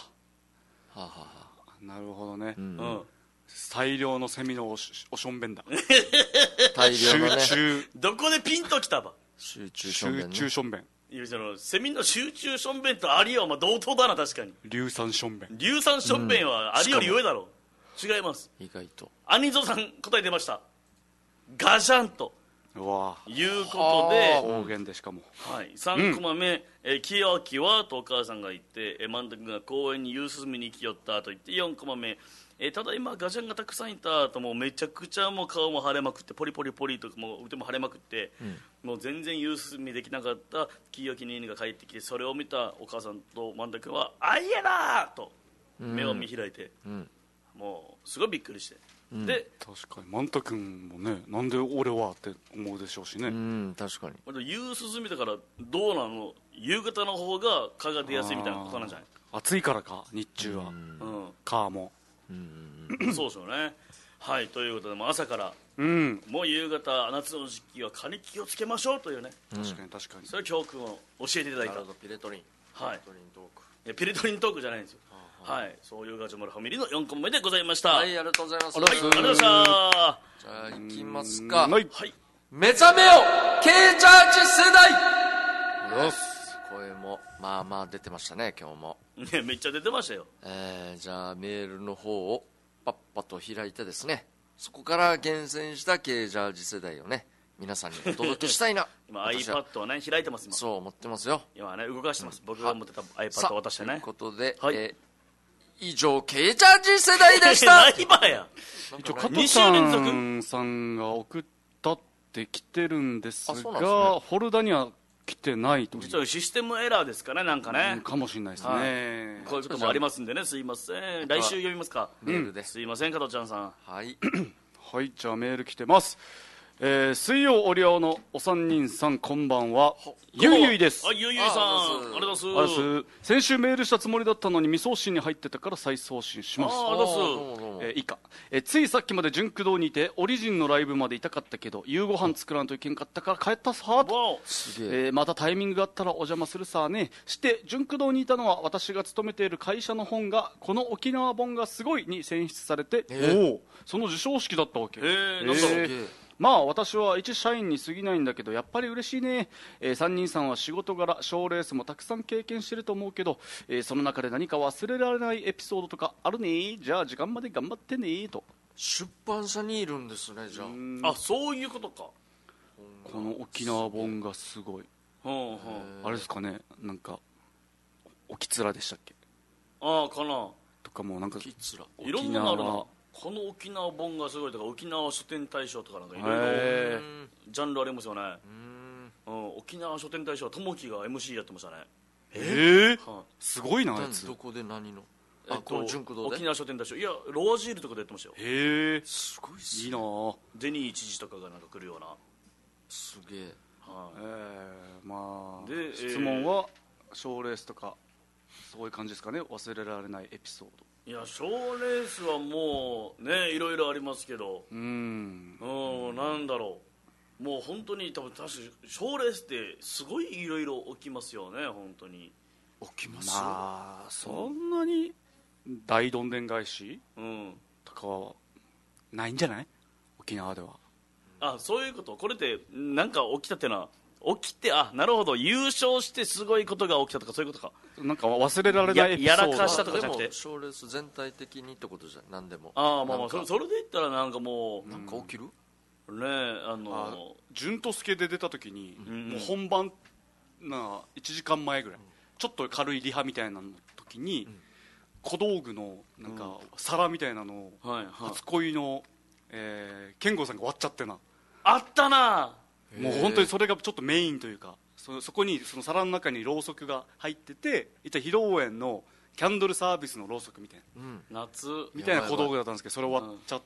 るほどね。大量のセミのおしょんべんだ。 大量のね、 どこでピンときたば。 集中しょんべんね。 集中しょんべん。 いやセミの集中しょんべんとアリはまあ同等だな。確かに硫酸しょんべん。 硫酸しょんべんはアリより上だろう。違います。 意外とアニゾさん答え出ました。ガジャンということで、 方言でしかも、 はい、3コマ目、清明はとお母さんが言って、万太君が公園に夕涼みに行きよったと言って、4コマ目、ただ今ガジャンがたくさんいたと、もうめちゃくちゃもう顔も腫れまくって、ポリポリポリとかもう腕も腫れまくって、もう全然夕涼みできなかった清明にが帰ってきて、それを見たお母さんと万太君はあいえなと目を見開いて、もうすごいびっくりして、で確かに万太君もね、なんで俺はって思うでしょうしね。 確かに夕涼みだからどうなの、夕方の方が蚊が出やすいみたいなことなんじゃない。 暑いからか日中は、蚊もそうですよね。はい、ということでもう朝から、もう夕方夏の時期は蚊に気をつけましょうというね、 確かに確かに、 そういう教訓を教えていただいた。 ピレトリン、 はい、ピレトリントークじゃないんですよ。はい、そういうガジュマルファミリーの4コマ目でございました。 はい、ありがとうございます。 ありがとうございました。じゃあ行きますか。 はい、 目覚めよ K チャージ世代。よし、声もまあまあ出てましたね今日も。 ね、めっちゃ出てましたよ。 じゃあメールの方をパッパと開いてですね、そこから厳選した K ジャージ世代をね皆さんにお届けしたいな。 今 iPad をね開いてます今。 そう持ってますよ今ね、動かしてます、僕が持ってた iPad を渡してね。 ということで、以上 K チャージ世代でした。 今や一応加藤さんが送ったって来てるんですが、フォルダには来てないと。 実はシステムエラーですかね、なんかね、 かもしれないですね。 こういうこともありますんでね、すいません。来週読みますか、 メールで。 すいません加藤ちゃんさん。 はいはい、じゃあメール来てます。水曜オリオのお三人さん、こんばんは。ゆいゆいです。 ゆいゆいさん、ありがとうございます。 先週メールしたつもりだったのに未送信に入ってたから再送信します。以下、ついさっきまで純駆動にいてオリジンのライブまでいたかったけど夕ご飯作らんといけんかったから帰ったさと。またタイミングがあったらお邪魔するさね。して純駆動にいたのは私が勤めている会社の本がこの沖縄本がすごいに選出されて、その授賞式だったわけ。 まあ私は一社員に過ぎないんだけどやっぱり嬉しいね、三人さんは仕事柄賞レースもたくさん経験してると思うけど、その中で何か忘れられないエピソードとかあるね。じゃあ時間まで頑張ってねと。 出版社にいるんですね。じゃあ、そういうことか。 この沖縄本がすごい、あれですかね、なんかおきつらでしたっけ、 ああかなとかもなんかいろんなのあるな。この沖縄本がすごいとか、沖縄書店大賞とかなんかいろいろジャンルありますよね。沖縄書店大賞は友樹が MC やってましたね。 すごいな。あいつどこで何のこの純駆動で沖縄書店大賞、いやロアジールとかでやってましたよ。 へえ、 すごいっす。 いいな。 デニー知事とかがなんか来るような。 すげえ。 まあで質問は賞レースとかそういう感じですかね。忘れられないエピソード。 いや賞レースはもうねいろいろありますけど、なんだろう、もう本当に多分確か賞レースってすごいいろいろ起きますよね。本当に起きます。 まあそんなに大どんでん返し、とかはないんじゃない、沖縄では。 あ、そういうこと。これってなんか起きたってのは起きて、あ、なるほど、優勝してすごいことが起きたとかそういうことか。 なんか忘れられないエピソード。 やらかしたとかじゃなくて、 でも賞レース全体的にってことじゃ何でも。 ああ、まあまあそれで言ったらなんかもうなんか起きるね。 純と助で出た時に、もう本番1時間前ぐらい、ちょっと軽いリハみたいなの時に、小道具のなんか皿みたいなのを初恋の健吾さんが割っちゃってな。 あったな。 もう本当にそれがちょっとメインというか、そこにその皿の中にろうそくが入ってて、一体披露宴のキャンドルサービスのろうそくみたいな、夏みたいな小道具だったんですけど、それ終わっちゃって、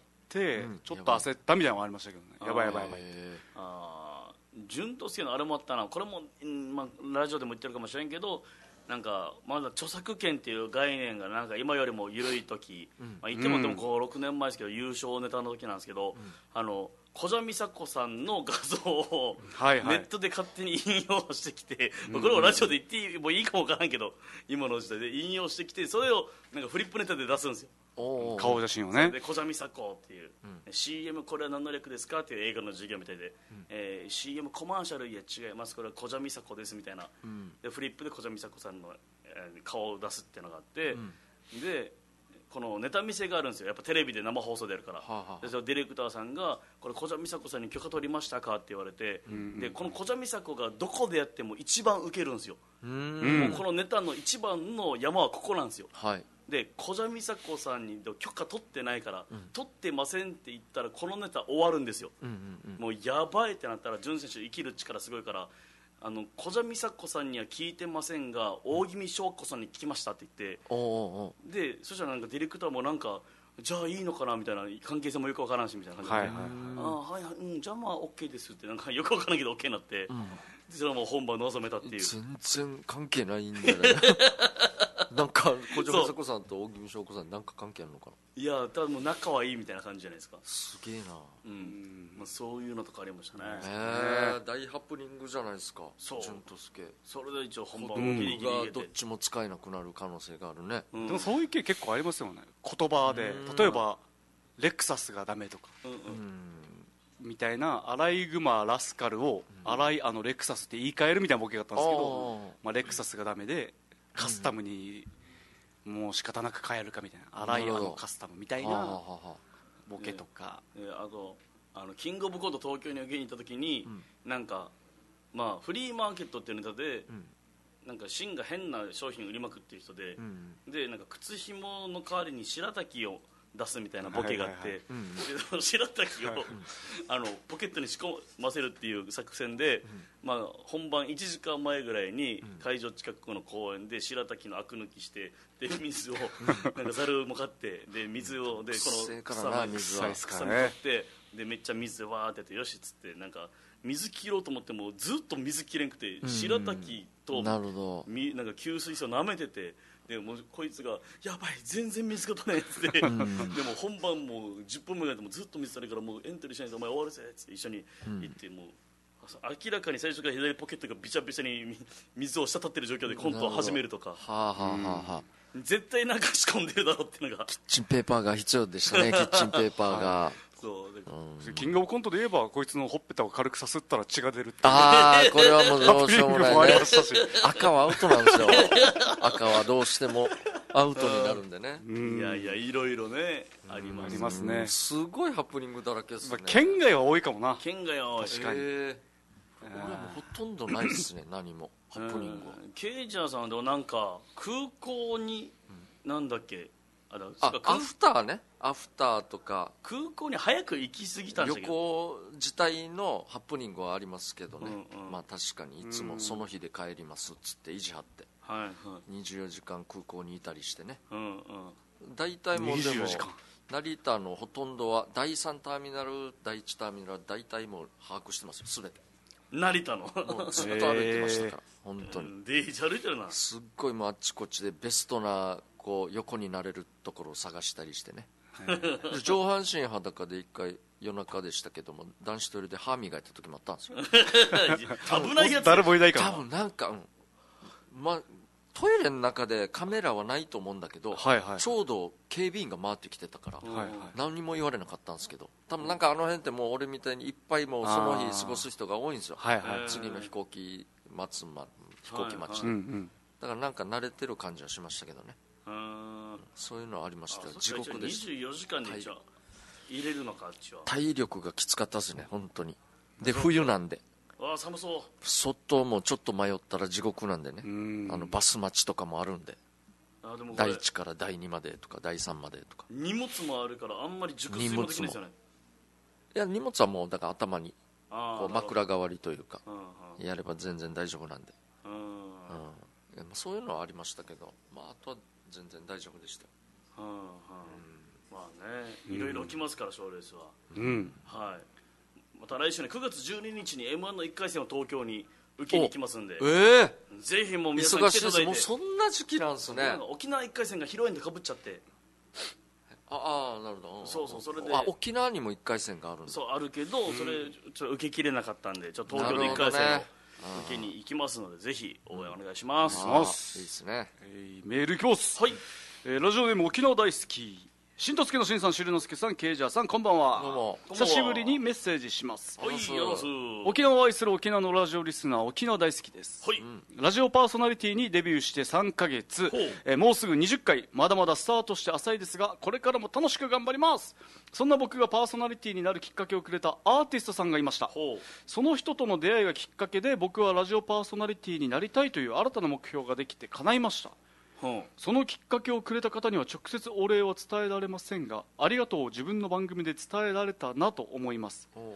ちょっと焦ったみたいなのがありましたけどね。やばいやばいやばい。 純と助のあれもあったな。これも、ラジオでも言ってるかもしれんけど、なんかまだ著作権っていう概念がなんか今よりも緩い時、言ってもでも5、6年前ですけど、優勝ネタの時なんですけど、小蛇美佐子さんの画像をネットで勝手に引用してきて、これをラジオで言ってもいいかもわからんけど、今の時代で引用してきて、それをなんかフリップネタで出すんですよ。 顔写真をね。 で小蛇美佐子っていう、CM これは何の略ですかっていう映画の授業みたいで、CM コマーシャル、いや違います、これは小蛇美佐子ですみたいな、でフリップで小蛇美佐子さんの、顔を出すっていうのがあって、でこのネタ見せがあるんですよ。やっぱテレビで生放送でやるから、でそのディレクターさんがこれ小蛇美佐子さんに許可取りましたかって言われて、でこの小蛇美佐子がどこでやっても一番ウケるんですよ。もうこのネタの一番の山はここなんですよ。で小蛇美佐子さんに許可取ってないから、取ってませんって言ったらこのネタ終わるんですよ。もうやばいってなったら、潤選手生きる力すごいから、小蛇美佐子さんには聞いてませんが大宜味翔子さんに聞きましたって言って、でそしたらなんかディレクターもなんかじゃあいいのかなみたいな、関係性もよくわからんしみたいな感じで、じゃあまあ OK ですってなんかよくわからんけど OK になって、でそれはもう本番臨めたっていう。 全然関係ないんだよね。なんか小蛇美佐子さんと大宜味翔子さんなんか関係あるのかな。 いやただもう仲はいいみたいな感じじゃないですか。 すげえな。 そういうのとかありましたね。 大ハプニングじゃないですか。 そう純と助。 それで一応本番をギリギリ入れて、 どっちも使えなくなる可能性があるね。 でもそういう系結構ありますよね。言葉で例えばレクサスがダメとかみたいな、アライグマラスカルをレクサスって言い換えるみたいなボケがあったんですけど、レクサスがダメでカスタムにもう仕方なく変えるかみたいな、アライカスタムみたいなボケとか、 あとキングオブコート東京に受けに行った時に、なんかフリーマーケットっていうネタで、なんかシンが変な商品売りまくっていう人で、でなんか靴ひもの代わりに白滝を出すみたいなボケがあって、で白滝をポケットに仕込ませるっていう作戦で、本番1時間前ぐらいに会場近くの公園で白滝のアク抜きして、で水をなんかざるも買って、で水をでこの草に取って、でめっちゃ水でわーってやって、よしっつってなんか水切ろうと思ってもずっと水切れんくて、白滝となんか吸水槽舐めてて、でもうこいつがやばい全然水が取れないっつってでも本番もう10分前でもずっと水取れから、もうエントリーしないとお前終わるぜっつって一緒に行って、もう明らかに最初から左ポケットがびちゃびちゃに水を滴ってる状況でコントを始めるとか、絶対なんか仕込んでるだろうっていうのが、 キッチンペーパーが必要でしたね。キッチンペーパーがそうキングオブコントで言えばこいつのほっぺたを軽くさすったら血が出るって、 ああこれはもうどうしようもないね。 し赤はアウトなんですよ。赤はどうしてもアウトになるんでね。 いやいやいろいろねありますね。 すごいハプニングだらけですね。 県外は多いかもな。 県外は確かに。 俺はもうほとんどないですね。何もハプニングは。 ケイジャーさんでもなんか空港になんだっけ、 アフターね、アフターとか空港に早く行き過ぎたんですけど、 旅行自体のハプニングはありますけどね、まあ確かにいつもその日で帰りますっつって意地張って、24時間空港にいたりしてね、大体もうでも成田のほとんどは第3ターミナル第1ターミナル大体もう把握してますよ、全て。 成田のもうずっと歩いてましたから、本当にデイジ歩いてるな。 すっごいもうあっちこっちでベストなこう横になれるところを探したりしてね、上半身裸で一回夜中でしたけども男子トイレで歯磨いた時もあったんですよ。 危ないやつ誰もいないから多分なんか、まあトイレの中でカメラはないと思うんだけど、ちょうど警備員が回ってきてたから、何も言われなかったんですけど、多分なんかあの辺ってもう俺みたいにいっぱいもうその日過ごす人が多いんですよ、次の飛行機待ちで、だからなんか慣れてる感じはしましたけどね。そういうのはありましたよ。地獄でした。 24時間でじゃあ入れるのか、あっちは。 体力がきつかったですね本当に。で冬なんで寒そう。 外もちょっと迷ったら地獄なんでね、バス待ちとかもあるんで、第1から第2までとか第3までとか。 荷物もあるからあんまり熟睡もできないですよね。 いや荷物はもうだから頭にこう枕代わりというかやれば全然大丈夫なんで、そういうのはありましたけど、まあ、あとは全然大丈夫でした。 まあね、いろいろ起きますから賞レースは。はい。また来週ね、9月12日に M1 の1回戦を東京に受けに行きますんで、ぜひもう皆さん来ていただいて。 もうそんな時期なんですね。 沖縄1回戦が披露宴でかぶっちゃって、 なるほど。 そうそれで沖縄にも1回戦があるんだ。 そうあるけど、それちょっと受けきれなかったんで、ちょっと東京で1回戦を受けに行きますので、ぜひ応援お願いします。 いいですね。 メール教室、ラジオネーム沖縄大好きしんとすけのしんさん、しゅるのすけさん、ケイジャーさん、こんばんは。 どうも久しぶりにメッセージします。 よろしく。 沖縄を愛する沖縄のラジオリスナー、沖縄大好きです。ラジオパーソナリティにデビューして3ヶ月、もうすぐ20回、まだまだスタートして浅いですが、これからも楽しく頑張ります。そんな僕がパーソナリティになるきっかけをくれたアーティストさんがいました。その人との出会いがきっかけで、僕はラジオパーソナリティになりたいという新たな目標ができて叶いました。そのきっかけをくれた方には直接お礼は伝えられませんが、ありがとうを自分の番組で伝えられたなと思います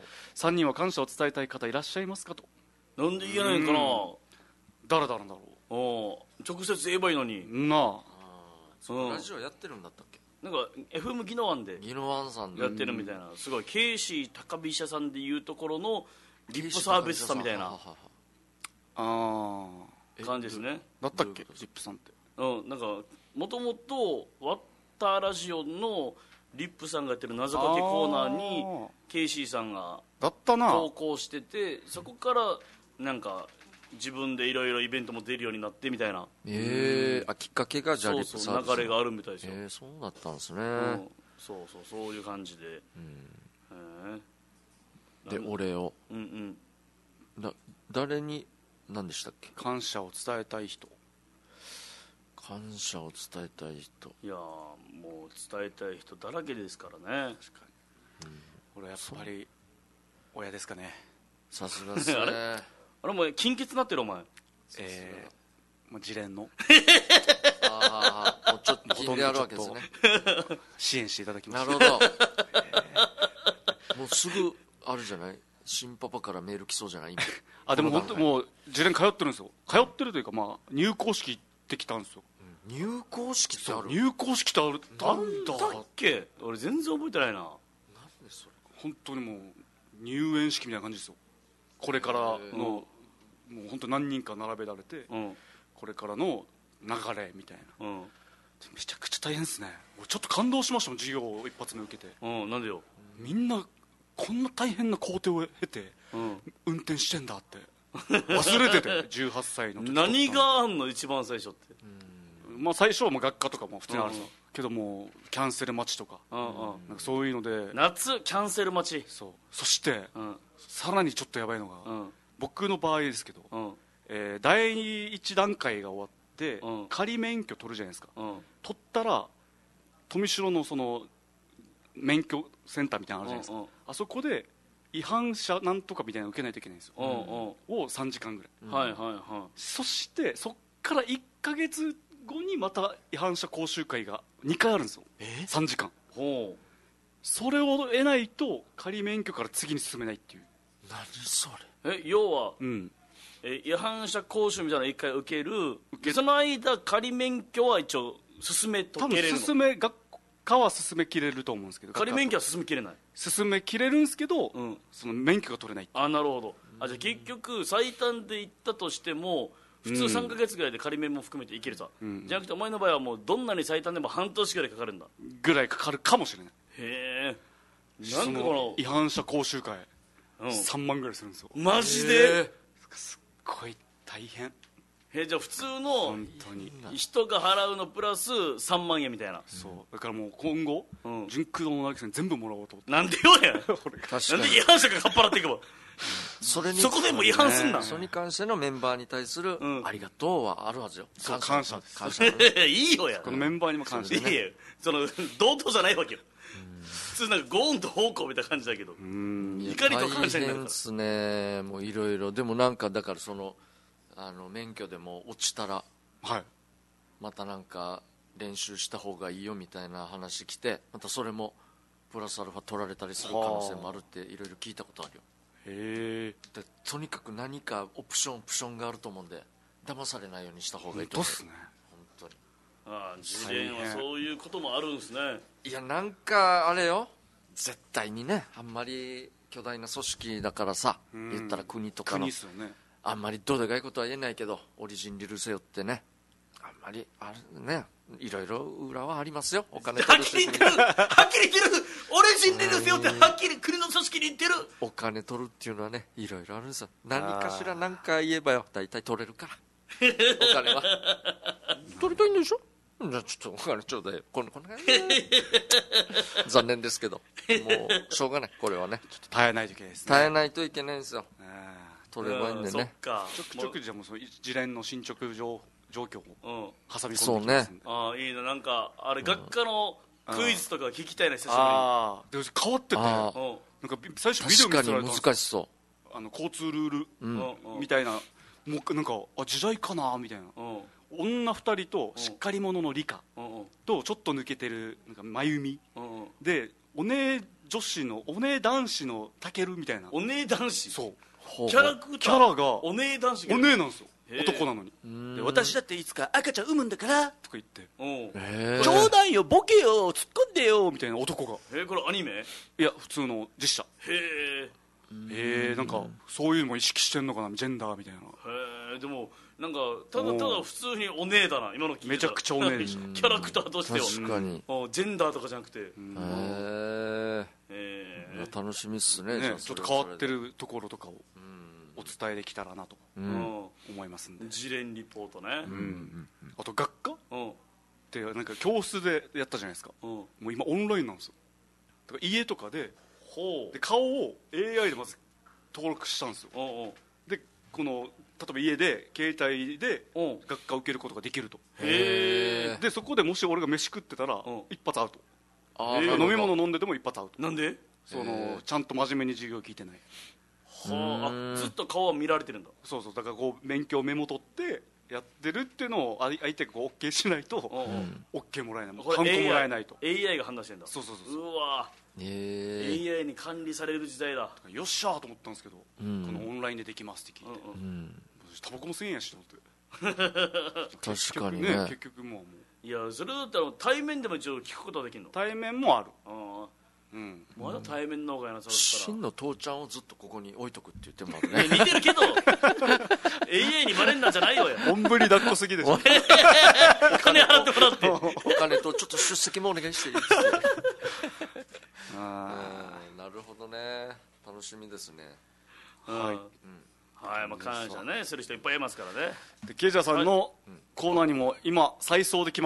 。3人は感謝を伝えたい方いらっしゃいますかと。 なんで言えないんかな。 誰だろうだろう。直接言えばいいのになあ。ラジオやってるんだったっけ。 なんか FM 宜野湾でさんやってるみたいな、すごいケイシー高飛車さんでいうところのリップサービスさんみたいな感じですね。 だったっけ、リップさんって。 なんかもともとワッターラジオのリップさんがやってる謎かけコーナーにケイシーさんが投稿してて、そこからなんか自分でいろいろイベントも出るようになってみたいな、 きっかけがじゃあリップサービス流れがあるみたいですよ。 そうだったんですね。 そういう感じで、 でお礼を、誰に何でしたっけ。 感謝を伝えたい人。 感謝を伝えたい人。 いやもう伝えたい人だらけですからね。 確かに、俺やっぱり親ですかね。 さすがですね。 あれもう金欠なってるお前。 自連のもうちょっと金であるわけですね。 支援していただきました。 なるほど。もうすぐあるじゃない、新パパからメール来そうじゃない。 でも本当もう自連通ってるんですよ。通ってるというか、まあ入校式行ってきたんですよ。 入校式ってある。 入校式ってあるんだっけ。俺全然覚えてないな。なんでそれ。 本当にもう入園式みたいな感じですよ。これからのもう本当何人か並べられて、これからの流れみたいな、めちゃくちゃ大変ですね。俺ちょっと感動しましたもん、授業を一発目受けて。 なんでよ。 みんなこんな大変な工程を経て運転してんだって忘れてて18歳の時。 何があんの一番最初って。 まあ最初はもう学科とかも普通にあるんですよ。 けどもうキャンセル待ちとか、なんかそういうので夏キャンセル待ち。 そして、さらにちょっとやばいのが、僕の場合ですけど、第一段階が終わって、仮免許取るじゃないですか、取ったら富城のその免許センターみたいなのあるじゃないですか、あそこで違反者なんとかみたいなの受けないといけないんですよ、を3時間ぐらい、そしてそっから1ヶ月後にまた違反者講習会が2回あるんですよ、3時間。それを得ないと仮免許から次に進めないっていう。 何それ。要は、違反者講習みたいなの1回受ける、その間仮免許は一応進めとけれるの。 多分学科は進めきれると思うんですけど、 仮免許は進めきれない。 進めきれるんですけど、その免許が取れない。 なるほど。じゃあ結局最短で行ったとしても普通3ヶ月ぐらいで仮免も含めていけるさ、じゃなくてお前の場合はもうどんなに最短でも半年ぐらいかかるんだ。 ぐらいかかるかもしれない。 へえ。 なんかこの違反者講習会、3万ぐらいするんですよ。 マジで。 すっごい大変。 じゃあ普通の人が払うのプラス3万円みたいな。 そうだからもう今後、純駆動の投げ銭全部もらおうと思って。 なんでよやなんで違反者がかっぱらっていけばそこでも違反すんな。 それに関してのメンバーに対するありがとうはあるはずよ。 感謝です。 いいよや。 このメンバーにも感謝ですね。 いいよ。その同等じゃないわけよ。普通なんかゴーンと方向みたいな感じだけど、怒りと感謝になるから。大変ですね。もういろいろ。でもなんかだからその免許でも落ちたら、またなんか練習した方がいいよみたいな話来て、またそれもプラスアルファ取られたりする可能性もあるっていろいろ聞いたことあるよ。でとにかく何かオプションがあると思うんで、騙されないようにした方がいいと思う。 本当っすね。 本当に。自連はそういうこともあるんですね。 いやなんかあれよ、絶対にね、あんまり巨大な組織だからさ、言ったら国とかの、あんまりどうでかいことは言えないけど、オリジンリルせよってね、あんまりあるね、いろいろ裏はありますよ。お金はっきり言ってるはっきり言ってる。オリジンリルせよってはっきり国の組織に言ってる。 お金取るっていうのはね、いろいろあるんですよ。何かしら何か言えばよ、大体取れるからお金は取りたいんでしょ。じゃあちょっとお金ちょうだいよ。この残念ですけど、もうしょうがない。これはね、 ちょっと耐えないといけないですね。 耐えないといけないんですよ。取ればいいんでね。 ちょくちょくじゃもうその一連の進捗状況を挟み込んできますんで。 ああいいな。なんかあれ学科のクイズとか聞きたいな、久しぶりに。 で変わってて、なんか最初ビデオ見せられたんですよ。 確かに難しそう。 交通ルールみたいな、もうなんか時代かなみたいな。女2人としっかり者の理科とちょっと抜けてるなんか真由美で、お姉男子のタケルみたいな。 お姉男子。 そうキャラがお姉男子。 お姉なんですよ、男なのに。 で私だっていつか赤ちゃん産むんだからとか言って、 冗談よ、ボケよ、突っ込んでよみたいな男が。 これアニメ？ いや普通の実写。なんかそういうのも意識してんのかな、ジェンダーみたいな。 でもなんかただ普通にお姉だな、今の聞いたら。 めちゃくちゃお姉でしたキャラクターとしては。 確かにジェンダーとかじゃなくて。 楽しみっすね。 ちょっと変わってるところとかをお伝えできたらなと思いますんで。 自連リポートね。 あと学科ってなんか教室でやったじゃないですか。もう今オンラインなんですよ。だから家とかで顔を AI でまず登録したんですよ。でこの例えば家で携帯で学科を受けることができると。でそこでもし俺が飯食ってたら一発アウト。飲み物飲んでても一発アウト。 なんで？ ちゃんと真面目に授業聞いてない。 ずっと顔は見られてるんだ。 そうだからこう勉強メモ取ってやってるっていうのを相手がこう OK しないと OK もらえない。ハンコもらえないと。 AI が判断してんだ。 そううわ、AI に管理される時代だ。 よっしゃーと思ったんですけど、このオンラインでできますって聞いて、タバコも1000円やしと思って。 確かにね。 結局もういや、それだったら対面でも一応聞くことはできるの？ 対面もある。 まだ対面の方がやな。 真の父ちゃんをずっとここに置いとくって言ってもあるね。 似てるけどAI にバレんなんじゃないよや。 おんぶり抱っこすぎでしょ。 お金払ってもらって。 お金とちょっと出席もお願いしていいですか。なるほどね。楽しみですね。 はい、感謝ねする人いっぱいいますからね。 でケイジャーさんのコーナーにも今再送できました。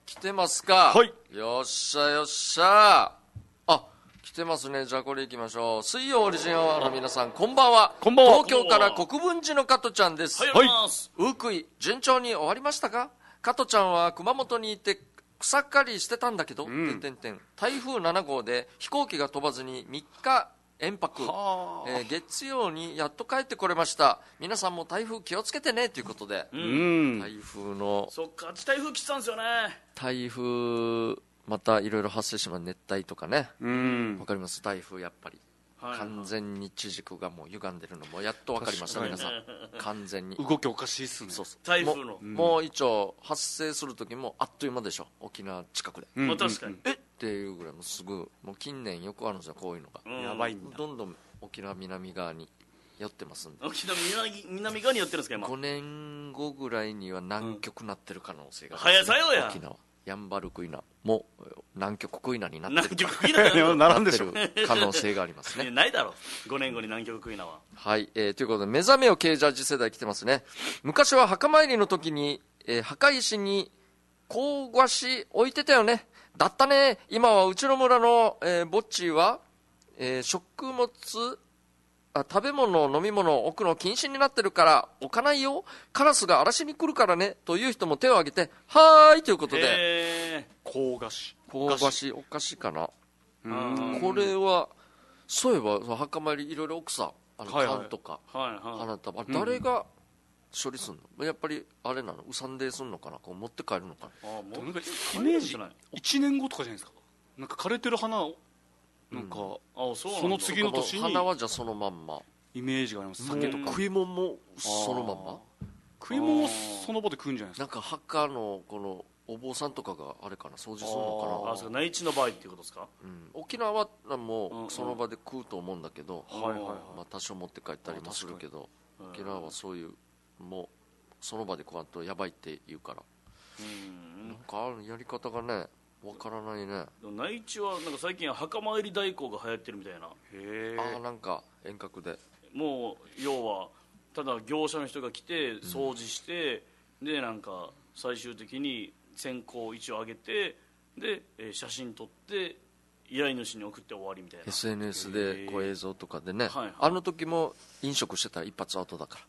来てますか。 はい。 よっしゃよっしゃ。あ、来てますね。じゃあこれいきましょう。水曜オリジンアワーの皆さん、こんばんは。 こんばんは。 東京から国分寺の加トちゃんです。 はい。 ウークイ、順調に終わりましたか。加トちゃんは熊本にいて草刈りしてたんだけど、台風7号で飛行機が飛ばずに3日延泊、月曜にやっと帰ってこれました。皆さんも台風気をつけてねということで、台風のそっか、台風来てたんですよね。 台風またいろいろ発生します。熱帯とかね、わかります。台風やっぱり、完全に地軸がもう歪んでるのもやっとわかりました。皆さん完全に動きおかしいっすね。 そうそう、 台風のもう一応発生する時もあっという間でしょ。沖縄近くで、 まあ確かにっていうぐらいもうすぐ、もう近年よくあるんですよ、こういうのが。 やばいんだ。 どんどん沖縄南側に寄ってますんで、 沖縄南側に寄ってるんですか今。 5年後ぐらいには南極なってる可能性が、 早さよや。 沖縄ヤンバルクイナも南極クイナになって南極クイナ並んでしょ可能性がありますね。 ないだろ5年後に南極クイナは。 はい、ということで目覚めよ K ジャージ世代来てますね。昔は墓参りの時に、墓石に香菓子置いてたよね。だったね。今はうちの村の、ぼっちは、食物食べ物飲み物を置くの禁止になってるから置かないよ。カラスが荒らしに来るからねという人も手を挙げてはーいということで、 香菓子お菓子かな。これはそういえば墓参りいろいろ奥さん缶とか花束、誰が処理すんの。やっぱりあれなの、うさんですんのかな、こう持って帰るのかな。 なんかイメージ1年後とかじゃないですか。なんか枯れてる花をなんか、その次の年に花はじゃあそのまんまイメージがあります。酒とか食い物もそのまんま。 食い物はその場で食うんじゃないですか。 なんか墓のこのお坊さんとかがあれかな、掃除するのかな。 そう、内地の場合っていうことですか。 沖縄はもうその場で食うと思うんだけど、まあ多少持って帰ったりもするけど、沖縄はそういうもうその場で食わんとやばいって言うから、なんかあるやり方がねわからないね。 内地はなんか最近は墓参り代行が流行ってるみたいな。 なんか遠隔でもう要はただ業者の人が来て掃除して、でなんか最終的に線香を一応上げて、で写真撮って依頼主に送って終わりみたいな。 SNS でこう映像とかでね、あの時も飲食してたら一発アウトだから、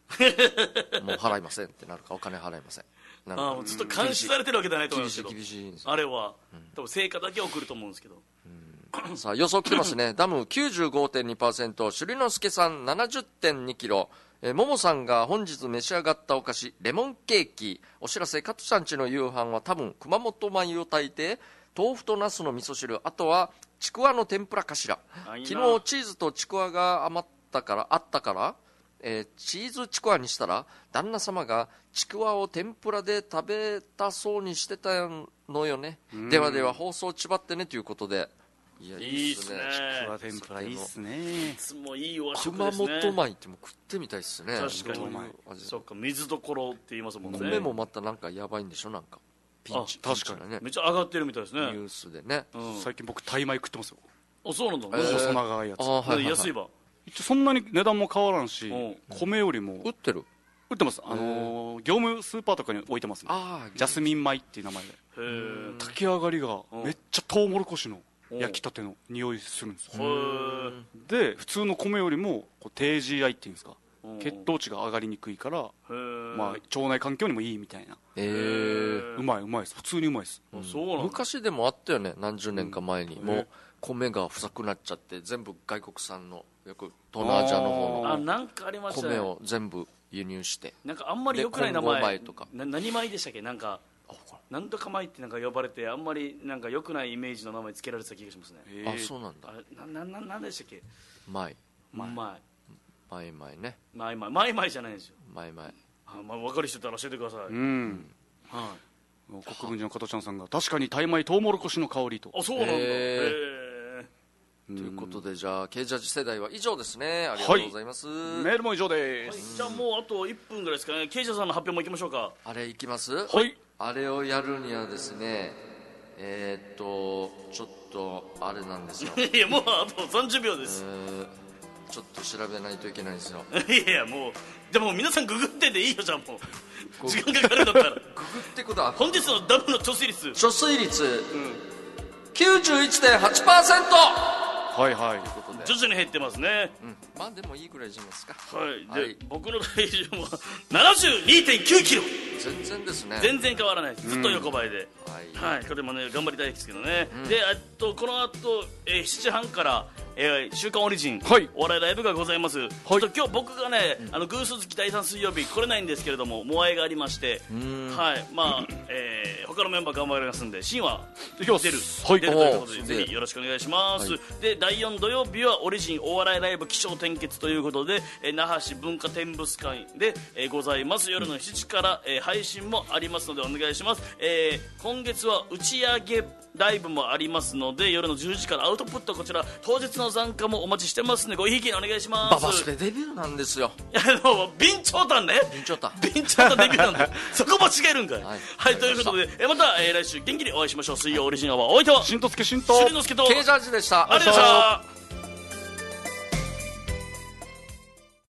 もう払いませんってなるか、お金払いません。 もうずっと監視されてるわけじゃないと思うんですけど、 厳しいんですよあれは多分成果だけ送ると思うんですけど。 さあ予想来てますね。ダム 95.2%、首里之助さん 70.2 キロ、ももさんが本日召し上がったお菓子レモンケーキ。お知らせ、加藤さんちの夕飯は多分熊本米を炊いて豆腐とナスの味噌汁、あとはちくわの天ぷらかしら。昨日チーズとちくわがあったから、チーズちくわにしたら旦那様がちくわを天ぷらで食べたそうにしてたのよね。ではでは放送ちばってねということで。いや、いいっすね。 ちくわ天ぷらいいっすね。 いつもいい和食ですね。 熊本米っても食ってみたいっすね。 確かに。そっか、水どころって言いますもんね。 米もまたなんかやばいんでしょ、なんかピンチ。 確かにね、めっちゃ上がってるみたいですね、 ニュースでね。 最近僕タイ米食ってますよ。 あ、そうなんだ。 細長いやつ。 安いば一応そんなに値段も変わらんし、米よりも売ってます。 業務スーパーとかに置いてますね。ジャスミン米っていう名前で。炊き上がりがめっちゃトウモロコシの焼きたての匂いするんですよ。で普通の米よりも低 GI っていうんですか、血糖値が上がりにくいから、まあ、腸内環境にもいいみたいな。うまいです。普通にうまいです。 昔でもあったよね、何十年か前に。もう米が不作になっちゃって全部外国産の、よく東南アジアの方の米を全部輸入して、 なんかあんまり良くない名前とか、何米でしたっけ、なんかなんとか米ってなんか呼ばれて、あんまりなんか良くないイメージの名前つけられてた気がしますね。 そうなんだ。 なんでしたっけ。 米ね。 米じゃないんですよ。 米。 分かる人いたら教えてください。 国分寺の加藤ちゃんさんが確かにタイ米トウモロコシの香りと。 そうなんだ。 ということで、じゃあ K ジャージ世代は以上ですね。ありがとうございます。メールも以上です。 じゃあもうあと1分ぐらいですかね。K ジャーさんの発表もいきましょうか。 あれいきます。 はい。 あれをやるにはですね、ちょっとあれなんですよ。 いや、もうあと30秒です。 ちょっと調べないといけないんですよ。 いやもうでも皆さんググってでいいよ。じゃあもう時間かかるんだったらググってことは本日のダムの貯水率 91.8%。 はいはい、 徐々に減ってますね。 まあでもいいくらいじゃないですか。 はい。で僕の体重も 72.9 キロ。 全然ですね。 全然変わらないです。ずっと横ばいで、はい。これもね頑張りたいですけどね。でこの後7時半から週刊オリジン、お笑いライブがございます。今日僕がね偶数月第3水曜日来れないんですけれども、モアイがありまして、はい。まあ他のメンバー頑張りますんで、シンは出るということでぜひよろしくお願いします。で第4土曜日はオリジンお笑いライブ起承転結ということで、那覇市文化展物館でございます。夜の7時から配信もありますのでお願いします。今月は打ち上げライブもありますので、夜の10時からアウトプット、こちら当日の参加もお待ちしてますのでごひいきにお願いします。 ババスペデビューなんですよ。 備長炭ね。備長炭デビューなんでそこ間違えるんかい。はい、ということでまた来週元気にお会いしましょう。水曜オリジンアワー、お相手はしんとすけしんとしりのすけとケイジャージでした。 ありがとうございました。